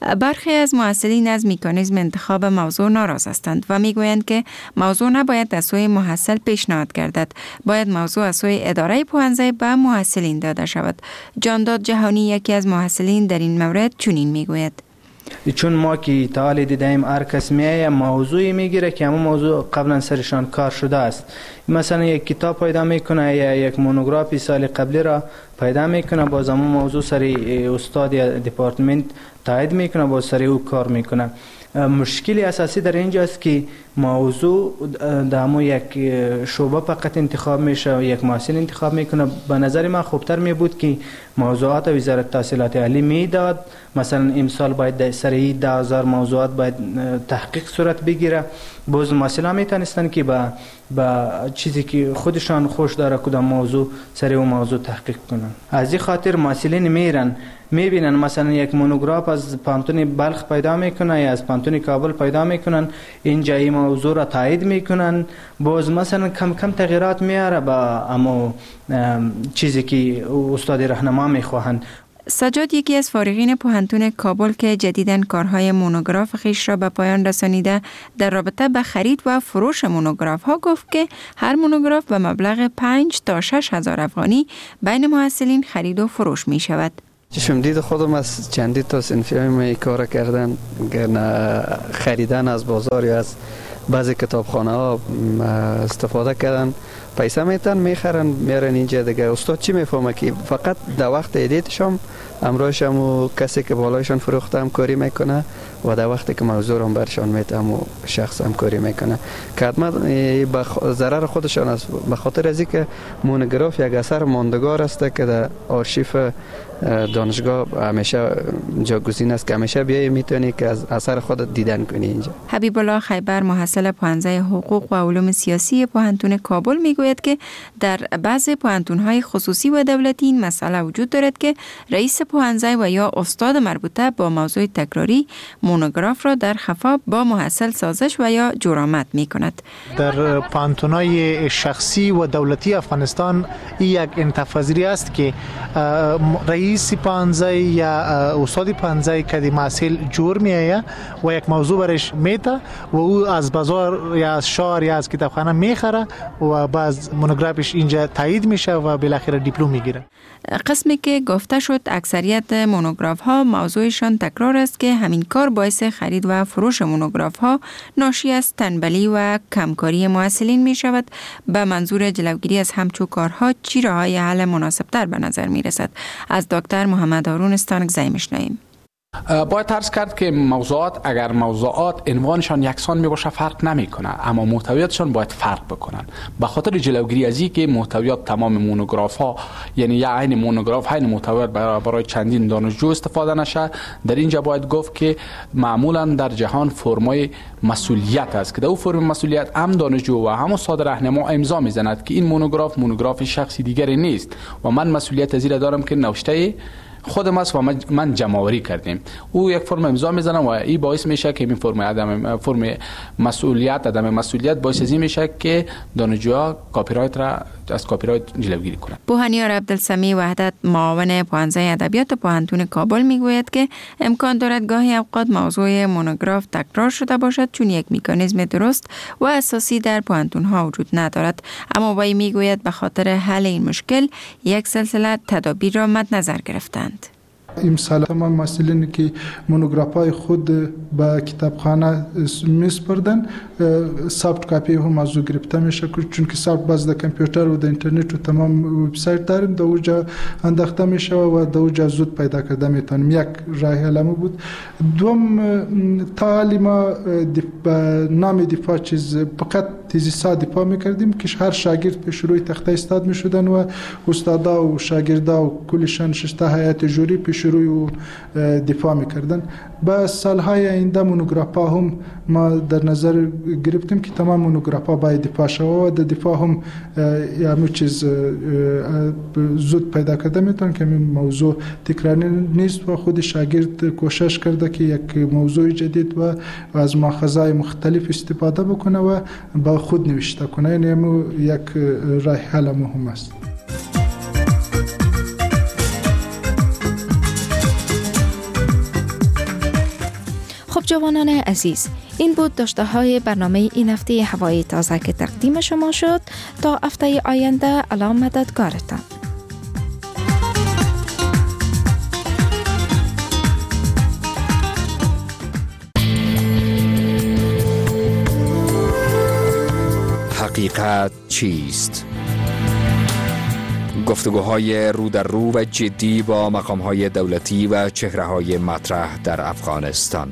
[SPEAKER 22] برخی از محصلین از مکانیزم انتخاب موضوع ناراض هستند و میگویند که موضوع نباید از سوی محصل پیشنهاد گردد، باید موضوع از سوی اداره پوهنځی به محصلین داده شود. جانداد جهانی یکی از محصلین در این مورد چنین میگوید:
[SPEAKER 23] چون ما که تعالی دیدیم هر کس میایه موضوعی میگیره که همون موضوع قبلا سرشان کار شده است. مثلا یک کتاب پیدا میکنه یا یک مونوگرافی سال قبلی را پیدا میکنه، باز همون موضوع سری استاد یا دپارتمنت تایید میکنه، باز سری او کار میکنه. مشکلی اساسی در اینجاست که موضوع در همون یک شعبه فقط انتخاب میشه و یک محصل انتخاب میکنه. به نظر من خوبتر می بود که موضوعات وزارت تحصیلات عالی میداد. مثلا امسال باید سری 10,000 موضوعات باید تحقیق صورت بگیره، باز محصلان میتونستن که با چیزی که خودشان خوش داره کدام موضوع سری اون موضوع تحقیق کنن. از این خاطر محصلین میرن میبینن مثلا یک مونوگراف از پانتون بلخ پیدا میکنه یا از پانتون کابل پیدا میکنن، اینجا این موضوع را تایید میکنن، باز مثلا کم کم تغییرات میاره با اما چیزی که استاد راهنما میخواهند.
[SPEAKER 22] سجاد یکی از فارغین پوهنتون کابل که جدیداً کارهای مونوگراف خویش را به پایان رسانیده در رابطه به خرید و فروش مونوگراف ها گفت که هر مونوگراف به مبلغ 5 تا 6 هزار افغانی بین محصلین خرید و فروش می شود.
[SPEAKER 23] چشم دید خودم از چندی تا صنفی های کار کردن، خریدن از بازار یا از بعضی کتابخانه ها استفاده کردن، پیسه میتن میخرن میارن اینجا دیگه. استاد چی میفهمه که فقط در وقت ایدیتشم امروز هم کسی که بالایشان فروخته همکاری میکنه و در وقتی که موضوع هم برشان میته هم شخص همکاری میکنه که حتما به ضرر خودشان است، به خاطر از اینکه مونوگراف یک اثر ماندگار است که در آرشیف دانشگاه همیشه جاگزین است که همیشه بیایی میتونی که از اثر خود دیدن کنی اینجا.
[SPEAKER 22] حبیب الله خیبر محصل پوهنځی حقوق و علوم سیاسی پوهنتون کابل میگوید که در بعضی پوهنتون‌های خصوصی و دولتی این مسئله وجود دارد که رئیس پوهنځی و یا استاد مربوطه با موضوع تکراری مونوگراف را در خفا با محصل سازش و یا جرامت میکند.
[SPEAKER 3] در پوهنتون‌های شخصی و دولتی افغانستان این یک انتفاضی است که رئیس پوهنځی یا استاد پوهنځی که محصل جور میایه و یک موضوع برش میته و او از بازار یا از شهر یا از کتابخانه میخره و بعد مونوگرافش اینجا تایید میشه و بالاخره دیپلم میگیره.
[SPEAKER 22] قسمی که گفته شد اکثریت مونوگراف ها موضوعشان تکرار است که همین کار باعث خرید و فروش مونوگراف ها ناشی از تنبلی و کمکاری محصلین می شود. به منظور جلوگیری از همچو کارها چی راههای حل مناسب تر به نظر می رسد؟ از دکتر محمد هارون استانکزی میشنویم.
[SPEAKER 4] باید عرض کرد که موضوعات اگر موضوعات عنوانشان یکسان می باشه فرق نمی کنه، اما محتویاتشان باید فرق بکنن. به خاطر جلوگیری از اینکه محتویات تمام مونوگراف ها یعنی یا عین مونوگراف عین محتویات برای چندین دانشجو استفاده نشه، در اینجا باید گفت که معمولا در جهان فرمای مسئولیت است که در اون فرم مسئولیت هم دانشجو و هم استاد راهنما امضا میزند که این مونوگراف شخصی دیگری نیست و من مسئولیت از این دارم که نوشته خودم است و من جمع‌آوری کردیم. او یک فرم امضا میزنه و این باعث میشه که این فرم مسئولیت باعث از این میشه که دانشجوها کپی رایت را از کپی رایت جلوگیری کنند.
[SPEAKER 22] بوهانیار عبدالسمی وحدت معاون پوهنځی ادبیات پوهنتون کابل میگوید که امکان دارد گاهی اوقات موضوع مونوگراف تکرار شده باشد چون یک مکانیزم درست و اساسی در پوهنتون ها وجود ندارد، اما وی میگوید به خاطر حل این مشکل یک سلسله تدابیر را مد نظر گرفتند.
[SPEAKER 8] امسال تمام مسئولین که مونوگرافای خود به کتابخانه میسپردن سافت کاپی هم از او گرفته میشه چون که سافت باز در کامپیوتر و در اینترنت و تمام وبسایت داریم در اونجا انداخته میشه و در اونجا زود پیدا کرده میتونیم. یک راه حل بود. دوم تعلیم به نام دفاع چیز فقط تیزیسا دفاع میکردیم که هر شاگرد پیش روی تخته استاد میشدن و استادا و شاگردا و کلشان شش هیئت جوری پیش روی و دفاع میکردن. با سالهای آینده مونوگرافا هم ما در نظر گرفتیم که تمام مونوگرافا باید دفاع شود و در دفاع هم همه چیز زود پیدا کرده میتونه که موضوع تکراری نیست و خود شاگرد کوشش کرده که یک موضوع جدید و از ماخذهای مختلف استفاده بکنه و با خود نوشته کنه. یعنی یک راه حل مهم است.
[SPEAKER 21] خب جوانان عزیز، این بود داشته های برنامه این هفته هوای تازه که تقدیم شما شد. تا هفته آینده الله مددگارتان.
[SPEAKER 9] حقیقت چیست؟ گفتگوهای رو در رو و جدی با مقام‌های دولتی و چهره‌های مطرح در افغانستان.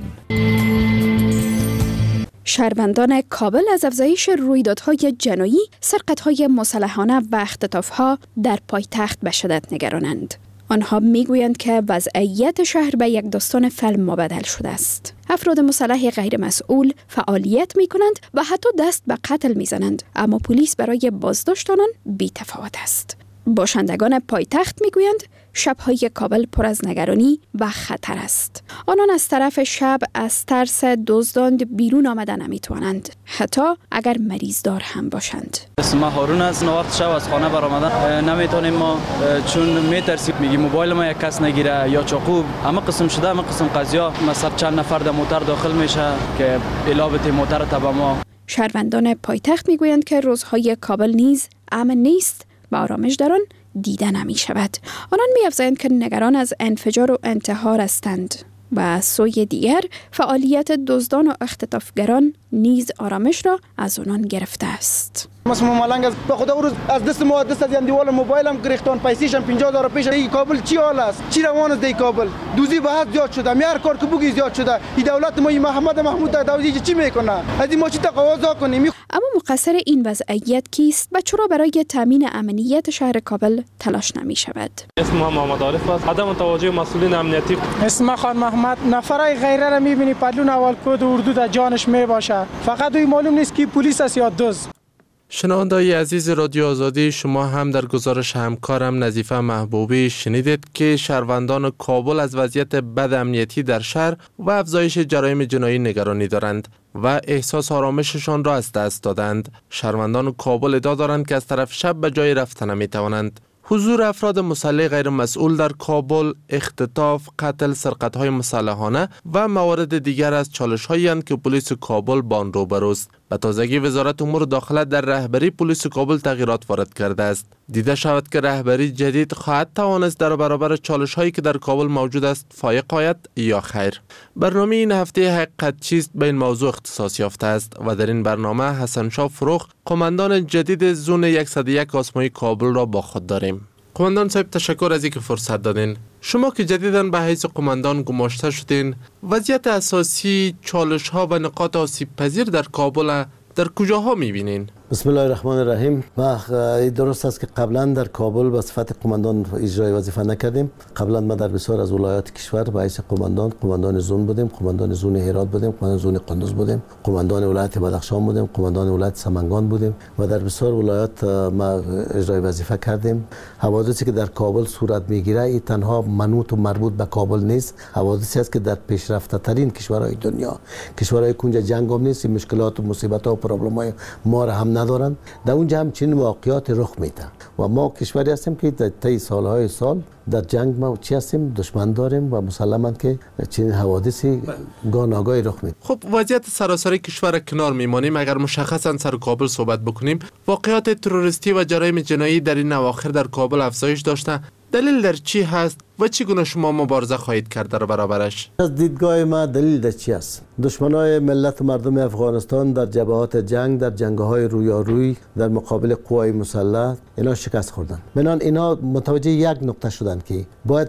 [SPEAKER 5] شهروندان کابل از افزایش رویدادهای جنایی، سرقت‌های مسلحانه و اختطاف‌ها در پایتخت به شدت نگرانند. آنها میگویند که وضعیت شهر به یک داستان فیلم مبدل شده است. افراد مسلح غیر مسئول فعالیت می کنند و حتی دست به قتل می زنند، اما پلیس برای بازداشت آنان بی تفاوت است. باشندگان پایتخت می گویند شب‌های کابل پر از نگرانی و خطر است. آنان از طرف شب از ترس دزدان بیرون آمدن نمی توانند، حتی اگر مریض دار هم باشند.
[SPEAKER 23] اسم هارون است. وقت شب از خانه برآمدن نمیتونیم ما، چون میترسیم میگی موبایل ما یک کس نگیره یا چاقو. اما قسم شده، اما قسم قضیه مثلا چند نفر در موتر داخل میشه که علابت موتر تبع ما.
[SPEAKER 5] شهروندان پایتخت میگویند که روزهای کابل نیز امن نیست و آرامش در آن دیده نمی شود. آنان می افزایند که نگران از انفجار و انتحار هستند و از سوی دیگر فعالیت دزدان و اختطافگران نیز آرامش را از آنان گرفته است.
[SPEAKER 10] مثلا مالنگ از به خدا روز از دست ما دست از دیوال موبایلم گرفتن، پیسیشم 50,000 پیش. این کابل چی حال است؟ چی روان است؟ این کابل دوزی به حد زیاد شده، هر کار که بگی زیاد شده. این دولت ما محمد محمود داوودی چی میکنه؟ از این ما چی تقاضا کنیم؟
[SPEAKER 5] اما مقصر این وضعیت کیست و چرا برای تامین امنیت شهر کابل تلاش نمی شود؟
[SPEAKER 11] اسم محمد عارف است. عدم توجه مسئولین امنیتی.
[SPEAKER 10] اسم خان محمد نفرای غیره را میبینی پدلون اول کد اردو در جانش میباشه، فقط دوی معلوم نیست کی پلیس است یا دزد.
[SPEAKER 2] شنونده‌های عزیز رادیو آزادی، شما هم در گزارش همکارم نظیفه محبوبی شنیدید که شهروندان کابل از وضعیت بد امنیتی در شهر و افزایش جرایم جنایی نگرانی دارند و احساس آرامششان را از دست دادند. شهروندان کابل ادعا دارند که از طرف شب به جای رفتن نمی توانند. حضور افراد مسلح غیر مسئول در کابل، اختطاف، قتل، سرقت‌های مسلحانه و موارد دیگر از چالش‌هایی اند که پلیس کابل با آن روبروست. به تازگی وزارت امور داخله در رهبری پلیس کابل تغییرات وارد کرده است. دیده شود که رهبری جدید خواهد توانست در برابر چالش‌هایی که در کابل موجود است فایق آید یا خیر. برنامه این هفته حقیقت چیست به این موضوع اختصاص یافته است و در این برنامه حسن شاه فروغ، قماندان جدید زون 101 آسمایی کابل را با خود داریم. قماندان صاحب، تشکر از اینکه فرصت دادین. شما که جدیداً به حیث قماندان گماشته شدین، وضعیت اساسی، چالش‌ها و نقاط آسیب پذیر در کابل در کجاها می‌بینین؟
[SPEAKER 24] بسم الله الرحمن الرحیم. ما درست است که قبلا در کابل به صفت قماندان اجرای وظیفه نکردیم. قبلا ما در بسیار از ولایات کشور به حیث قماندان زون بودیم، قماندان زون هرات بودیم، قماندان زون قندوز بودیم، قماندان ولایت بدخشان بودیم، قماندان ولایت سمنگان بودیم و در بسیار ولایات ما اجرای وظیفه کردیم. حوادثی که در کابل صورت میگیره این تنها منوط و مربوط به کابل نیست، حوادثی است که در پیشرفته ترین کشورهای دنیا، کشورهای کنج جنگ هم نیست، مشکلات و مصیبت ها و پرابلم های ما را هم ندارند. در اونجا هم چنین واقعیات رخ میده و ما کشوری هستیم که در طی سالهای سال در جنگ ما چی هستیم، دشمن داریم و مسلماً که چنین حوادثی گاهی رخ میده.
[SPEAKER 2] خب وضعیت سراسری کشور کنار میمانیم، اگر مشخصاً سر کابل صحبت بکنیم، واقعات تروریستی و جرایم جنایی در این اواخر در کابل افزایش داشته. دلیل در چی هست و چگونه شما مبارزه خواهید کرد در برابرش؟
[SPEAKER 24] از دیدگاه ما دلیل در چی است؟ دشمنای ملت مردم افغانستان در جبهات جنگ، در جنگ‌های رویارویی در مقابل قوای مسلح اینا شکست خوردن. بنابراین اینا متوجه یک نقطه شدن که باید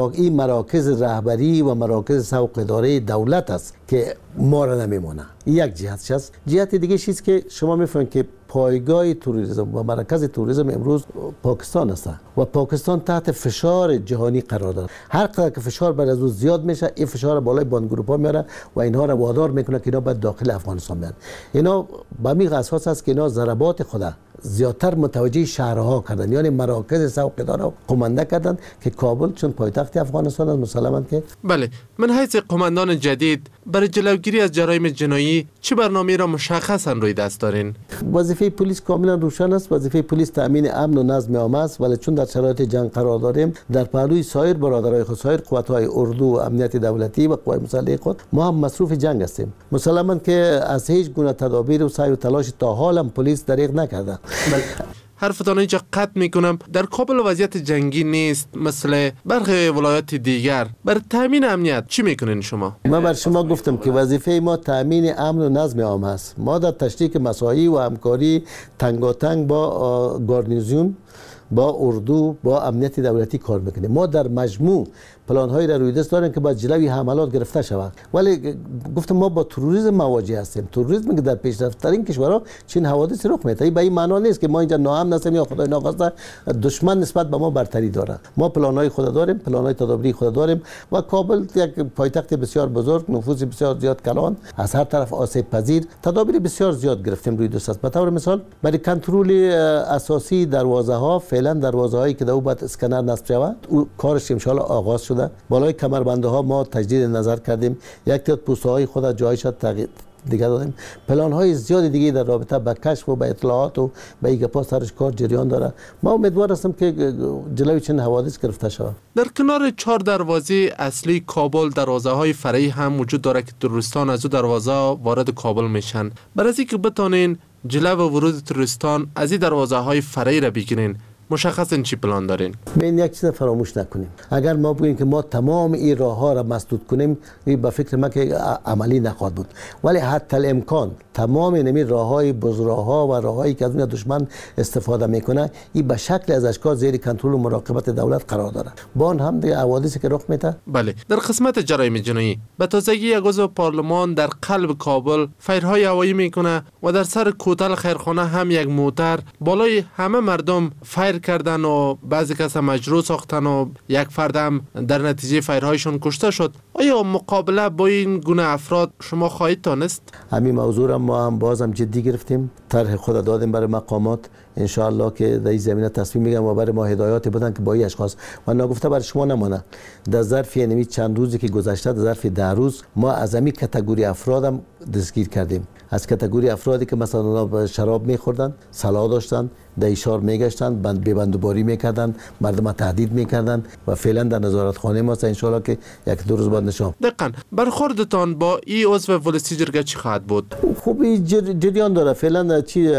[SPEAKER 24] مراکز رهبری و مراکز سوق اداره دولت است که ما را نمیمونه. یک جهت است. جهت دیگه چیزی که شما میفهمید که پایگاه توریسم و مرکز توریسم امروز پاکستان است و پاکستان تحت فشار جهانی قرار دارد. هر قدر که فشار بر از او زیاد میشه، این فشار بالای باندگروپا میاره و اینها را وادار میکنه که اینا به داخل افغانستان بیان. اینا به همین اساس است که اینا ضربات خود زیادتر متوجه شهرها کردن، یعنی مراکز سوقدار را قمانده کردن که کابل چون پایتخت افغانستان است مسلماً که
[SPEAKER 2] بله. من حیث قماندان جدید برای جلوگیری از جرایم جنایی چه برنامه را مشخصاً روی دست دارین؟
[SPEAKER 24] وظیفه پلیس کاملا روشن است. وظیفه پلیس تامین امن و نظم عام است، ولی چون در شرایط جنگ قرار داریم در پهلوی سایر برادرای خود، سایر قوت‌های اردو و امنیت دولتی و قوای مسلح خود ما هم مصروف جنگ هستیم. مسلماً که از هیچ گونه تدابیر و سعی و تلاش تا حال هم پلیس دریغ نکرده.
[SPEAKER 2] حرفتان اینجا قطع میکنم. در کابل وضعیت جنگی نیست مثل برخی ولایات دیگر. بر تامین امنیت چی میکنین شما؟
[SPEAKER 24] من بر شما گفتم که وظیفه ما تامین امن و نظم عام است. ما در تشریک مساعی و همکاری تنگاتنگ با گارنیزیون، با اردو، با امنیت دولتی کار میکنیم. ما در مجموع پلان هایی را روی دست داریم که باید جلوی حملات گرفته شود، ولی گفتم ما با تروریسم مواجه هستیم. تروریسم که در پیشرفت‌ترین کشورها چین حوادث رخ میده. به این معنا نیست که ما اینجا ناامن هستیم یا خدای ناخواسته دشمن نسبت به ما برتری داره. ما پلان های خود داریم، پلان های تدابیری خود داریم و کابل یک پایتخت بسیار بزرگ، نفوذ بسیار زیاد کلان، از هر طرف آسیب پذیر، تدابیر بسیار زیاد گرفتیم روی دست. به طور مثال برای کنترل اساسی دروازه ها، فعلا دروازه هایی که در بعد اسکنر نصب شود او کارش ان شاء الله آغاز شده. بالای کمربنده ها ما تجدید نظر کردیم، یک تعداد پوسته های خود جایش تغییر دیگه دادیم. پلان های زیادی دیگه در رابطه با کشف و با اطلاعات و با این گپا سرش کار جریان داره. ما امیدوار هستم که جلوی چنین حوادث گرفته شود.
[SPEAKER 2] در کنار 4 دروازه اصلی کابل دروازه های فرعی هم وجود داره که تروریستان از او دروازه وارد کابل میشن. برای اینکه بتونین جلو ورود تروریستان از این دروازه های فرعی را بگیرین، مشخصاً چی پلان دارین؟
[SPEAKER 24] ببین یک چیز فراموش نکنیم. اگر ما بگیم که ما تمام این راه ها را مسدود کنیم، این به فکر من که عملی نخواهد بود، ولی حتی الامکان تمام این راه های بزرگ‌ها و راه هایی که از اون دشمن استفاده میکنه این به شکل از اشکال زیر کنترل و مراقبت دولت قرار داره. با آن هم دیگه حوادثی که رخ میده.
[SPEAKER 2] بله. در قسمت جرایم جنایی به تازگی یک عضو پارلمان در قلب کابل فیرهای هوایی میکنه و در سر کوتل خیرخانه هم یک موتر بالای همه مردم فیر کردن و بعضی کس مجروح ساختن و یک فرد هم در نتیجه فیرهایشون کشته شد. آیا مقابله با این گونه افراد شما خواهید تانست؟
[SPEAKER 24] همین موضوع را ما هم بازم جدی گرفتیم، طرح خود دادیم برای مقامات، ان شاء الله که در این زمینه تصمیم میگیرن و برای ما هدایات بدن که با این اشخاص و نگفته برای شما نمونه. در ظرف یعنی چند روزی که گذشته، در ظرف 10 روز ما از همین کاتگوری افرادم دستگیر کردیم. از کاتگوری افرادی که مثلا اونا شراب میخوردن، سلا داشتن، در اشار میگشتن، بندباری میکردن، مردم تهدید میکردن و فعلا در نظارتخانه ما است. ان شاء الله که 1-2 روز بعد نشان.
[SPEAKER 2] دقیقاً برخوردتان با این عضو ولسی جرگه چی خواهد بود؟
[SPEAKER 24] خوب جریان داره. فعلا چی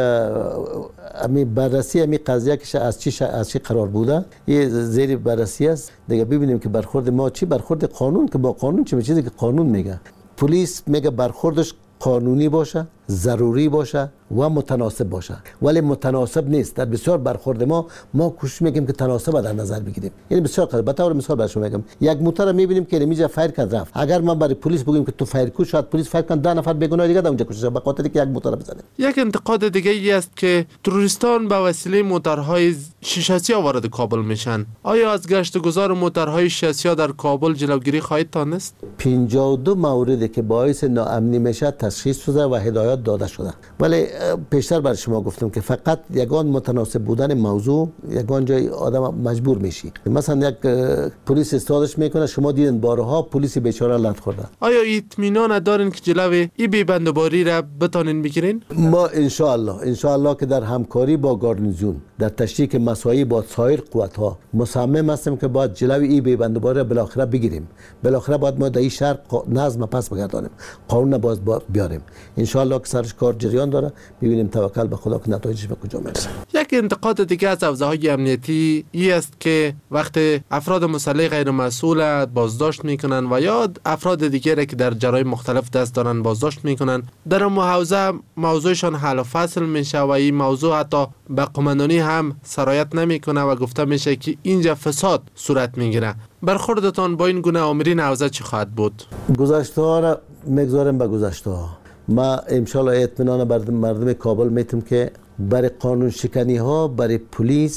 [SPEAKER 24] امی بررسی امی قضیه که از چی قرار بوده یه زیر بررسی است. دیگه ببینیم که برخورد ما چی، برخورد قانون که با قانون چه چیزی که قانون میگه. پلیس میگه برخوردش قانونی باشه، ضروری باشه و متناسب باشه، ولی متناسب نیست. در بسیار برخورد ما کوشش میکنیم که تناسب در نظر بگیریم. یعنی بسیار قضیه. به طور مثال برای شما میگم، یک موتور میبینیم که نمیجا فایر کرد رفت، اگر ما برای پلیس بگیم که تو فایر کو، شاید پلیس فایر کنه 10 نفر بیگناه دیگه در اونجا کشته به خاطر که یک موتور بزنه.
[SPEAKER 2] یک انتقاد دیگه ای است که تروریستان به وسیله موتورهای شیشه‌سیاه وارد کابل میشن. آیا از گشتگذار موتورهای شیشه‌سیاه در کابل جلوگیری خواهید تانست؟
[SPEAKER 24] 52 موردی که باعث ناامنی میشه تشخیص شده و هدایت داده شده، ولی پیشتر برای شما گفتم که فقط یگان متناسب بودن موضوع یگان جای آدم مجبور میشی. مثلا یک پلیس استادش میکنه، شما دیدن بارها پلیس بیچاره لط خورده.
[SPEAKER 2] آیا اطمینان دارین که جلوی این بی‌بندوباری را بتونین بگیرین؟
[SPEAKER 24] ما ان شاء الله که در همکاری با گارنیزیون، در تشریک مساعی با سایر قوت‌ها مصمم هستیم که باید جلوی این بی‌بندوباری را بالاخره بگیریم. بالاخره باید ما در این شهر نظم پس بگردانیم، قانون باز بیاریم. ان شاء الله که سرش کار جریان داره، ببینیم توکل به خدا که نتایجش به کجا میرسه.
[SPEAKER 2] یک انتقاد دیگه از حوزه‌های امنیتی این است که وقتی افراد مسلح غیر مسئول بازداشت میکنن و یا افراد دیگری که در جرایم مختلف دست دارن بازداشت میکنن، در اون حوزه موضوعشان حل و فصل میشه و این موضوع حتی به قماندانی هم سرایت نمیکنه و گفته میشه که اینجا فساد صورت میگیره. برخوردتان با این گونه آمرین حوزه چی خواهد بود؟
[SPEAKER 24] گذشته ها را میگذاریم به گذشته ها. ما ان شاء الله اطمینان بر مردم کابل میتونم که برای قانون شکنی ها برای پلیس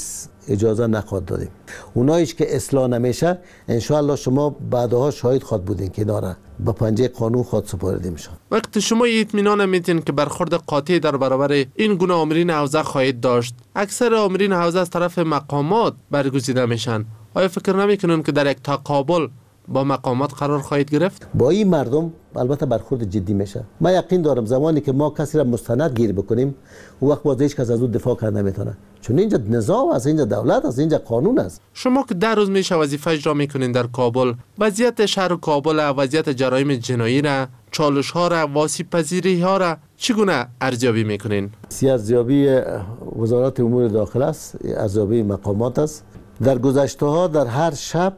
[SPEAKER 24] اجازه نخواد دادیم. اونایش که اصلاح نمیشه ان شاء الله شما بعدها شاهد خود بودین که داره به پنجه قانون خود سپرده میشه.
[SPEAKER 2] وقتی شما اطمینان میتین که برخورد قاطع در برابر این گونه آمرین حوزه خواهید داشت، اکثر آمرین حوزه از طرف مقامات برگزیده میشن، آیا فکر نمیکنین که در یک تقابل با مقامات قرار خواهید گرفت؟
[SPEAKER 24] با این مردم البته برخورد جدی میشه. من یقین دارم زمانی که ما کسی را مستند گیر بکنیم اون وقت باز هیچ کس از اون دفاع کرد نمیتونه، چون اینجا نظام است، اینجا دولت است، اینجا قانون است.
[SPEAKER 2] شما که 10 روز میشه وظیفه اجرا میکنین در کابل، وضعیت شهر کابل، وضعیت جرایم جنایی را، چالش ها را، واسیب پذیری ها را چگونه ارزیابی میکنین؟
[SPEAKER 24] ارزیابی وزارت امور داخله است، ارزیابی مقامات است. در گذشته ها در هر شب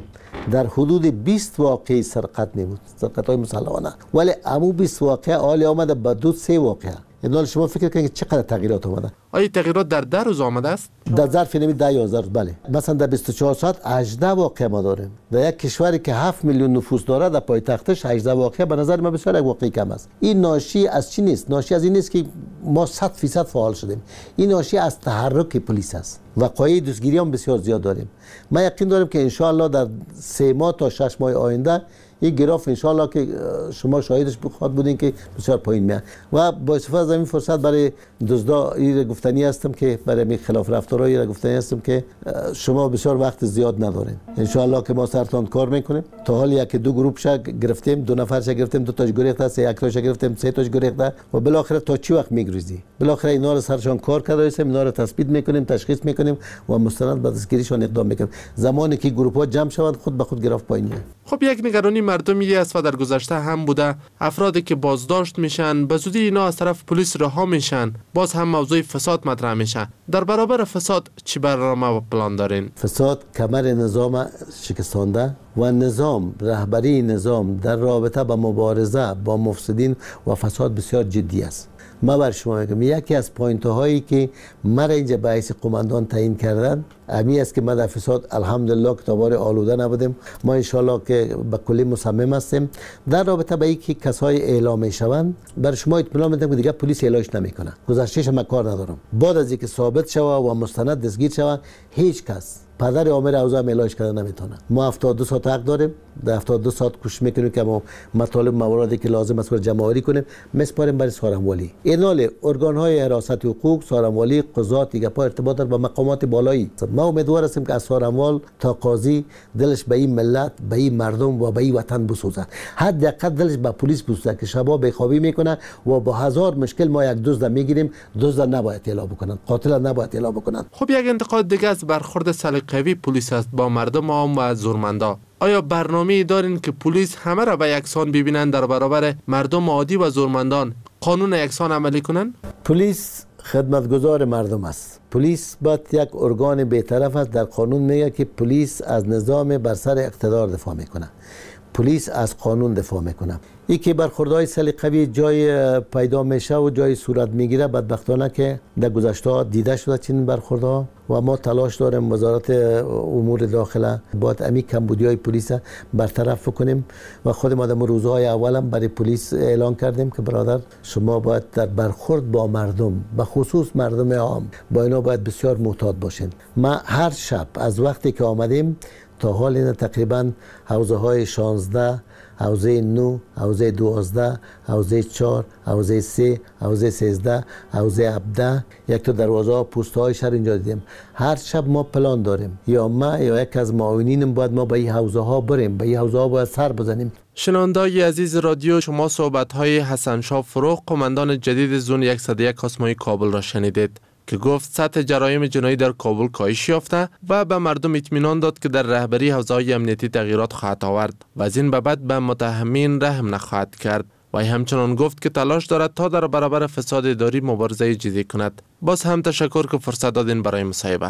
[SPEAKER 24] در حدود 20 واقعه سرقت میبود، سرقت های مسلحانه، ولی امو 20 واقعه حالی آمده به 2-3 واقعه. این شما فکر کنید چقدر تغییرات آمده.
[SPEAKER 2] آیا تغییرات در 10 روز آمده است؟
[SPEAKER 24] در ظرف 10-11 روز بله. مثلا در 24 ساعت 18 واقعه ما داریم. در یک کشوری که 7 میلیون نفوس داره در پایتختش 18 واقعه به نظر من بسیار یک واقعی کم است. این ناشی از چی نیست؟ ناشی از این نیست که ما 100% فعال شدیم. این ناشی از تحرک پلیس است. وقایع دزدگیری هم بسیار زیاد داریم. من یقین دارم که ان شاء الله در 3 ماه تا 6 ماه آینده این گراف ان شاء الله که شما شاهدش بخواد بودین که بسیار پایین میاد و با استفاده از این فرصت برای دزدا این گفتنی هستم که برای می خلاف رفتارهای را گفتنی هستم که شما بسیار وقت زیاد ندارین. ان شاء الله که ما سرتان کار میکنیم. تا حالی یک 2 گروپ شا گرفتیم، 2 نفرش گرفتیم، 2 تاش گریخته، 3 تاش گرفتیم، 3 تاش گریخته و بالاخره تا چی وقت میگریزی؟ بالاخره اینا رو سرشان کار کرده هستیم، اینا رو تثبیت میکنیم، تشخیص میکنیم و مستند به دستگیریشان اقدام میکنیم. زمانی که گروپ ها جمع شوند خود به خود گراف پایین میاد.
[SPEAKER 2] خب یک نگرانی مردمی است و در گذشته هم بوده، افرادی که بازداشت میشن به زودی اینا از طرف پلیس رها میشن، باز هم موضوع فساد مطرح میشه. در برابر فساد چی برنامه و پلان دارین؟
[SPEAKER 24] فساد کمر نظام شکستانده و نظام رهبری نظام در رابطه با مبارزه با مفسدین و فساد بسیار جدی است. ما بر شما میگم یکی از پوینت هایی که مرا اینجا به حیث قماندان تعیین کردن امی است که ما در فساد الحمدلله کتابار آلوده نبودیم. ما انشالله که به کلی مصمم هستیم در رابطه با اینکه کسای اعلام میشوند بر شما اطمینان میدم که دیگه پلیس اعلامش نمیکنه. گذشتهش ما کار ندارم. بعد از اینکه ثابت شوه و مستند دستگیر شوه هیچ کس پدر آمر اوضاع علاج کردن نمیتونه. ما 72 ساعت حق داریم، در 72 ساعت کوشش میکنیم که ما مطالب مواردی که لازم است جمع آوری کنیم میسپاریم برای سارنوالی. اینال ارگان های حراست حقوق، سارنوالی، قضات دیگه پا ارتباط با مقامات بالایی. ما امیدوار هستیم که از سارنوال تا قاضی دلش به این ملت، به این مردم و به این وطن بسوزه. حداقل دلش به پلیس بسوزه که شبا بیخوابی میکنه و با هزار مشکل ما یک دزد میگیریم، دزد نباید اعلام بکنن، قاتل نباید اعلام بکنن.
[SPEAKER 2] خب یک انتقاد دیگه از برخورد سلیقه‌ای پلیس است با مردم عام و زورمندا. آیا برنامه‌ای دارین که پلیس همه را به یکسان ببینن در برابر مردم عادی و زورمندان قانون یکسان عملی کنن؟
[SPEAKER 24] پلیس خدمتگزار مردم است. پلیس باید یک ارگان بی‌طرف است. در قانون میگه که پلیس از نظام بر سر اقتدار دفاع میکنه. پلیس از قانون دفاع میکنه. این که برخوردهای سلیقه‌ای جای پیدا میشه و جای صورت میگیره بدبختانه که در گذشته دیده شده چنین برخوردها و ما تلاش داریم وزارت امور داخله باید امی کمبودی‌های پلیس برطرف کنیم و خود ما در روزهای اولم برای پلیس اعلان کردیم که برادر شما باید در برخورد با مردم به خصوص مردم عام با اینا باید بسیار محتاط باشین. ما هر شب از وقتی که آمدیم تا حال این تقریبا حوزه های 16 حوزه 9 حوزه 12 حوزه 4 حوزه 3 حوزه 13 حوزه 17 یک تا دروازه پست های شهر اینجا دیدیم. هر شب ما پلان داریم یا ما یا یک از معاونینم باید ما به این حوزه ها بریم، به این حوزه ها باید سر بزنیم.
[SPEAKER 2] شنوندای عزیز رادیو، شما صحبت های حسن شاه فروغ قماندان جدید زون 101 آسمایی کابل را شنیدید که گفت سطح جرایم جنایی در کابل کاهش یافته و به مردم اطمینان داد که در رهبری حوزه‌های امنیتی تغییرات خواهد آورد و از این به بعد به متهمین رحم نخواهد کرد. و همچنان گفت که تلاش دارد تا در برابر فساد اداری مبارزه جدی کند. باز هم تشکر که فرصت دادین برای مصاحبه.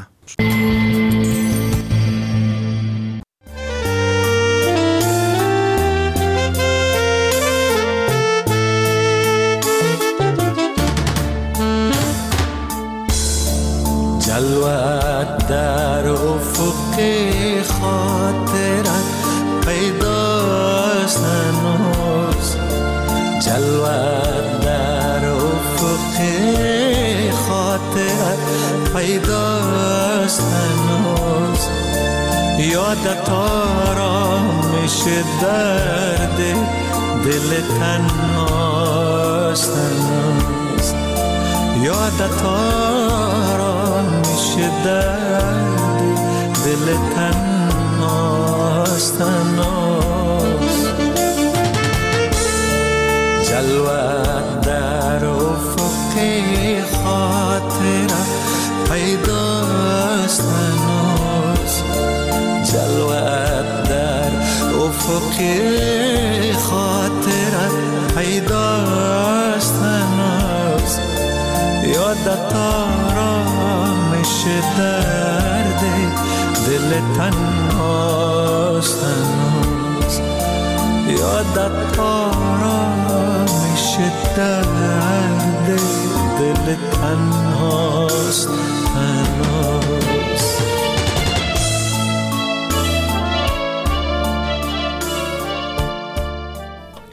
[SPEAKER 13] جلوت در افق خاطرت پیداست هنوز، جلوت در افق خاطرت پیداست یادت آرامش درد دل تنهاست هنوز یادت آرامش درد دل تنهاست هنوز جلوت در افق خاطرم پیداست هنوز جلوت در افق خاطرم پیداست هنوز یادت آرامش درد دل تنهاست هنوز یادت آرامش درد دل تنهاست هنوز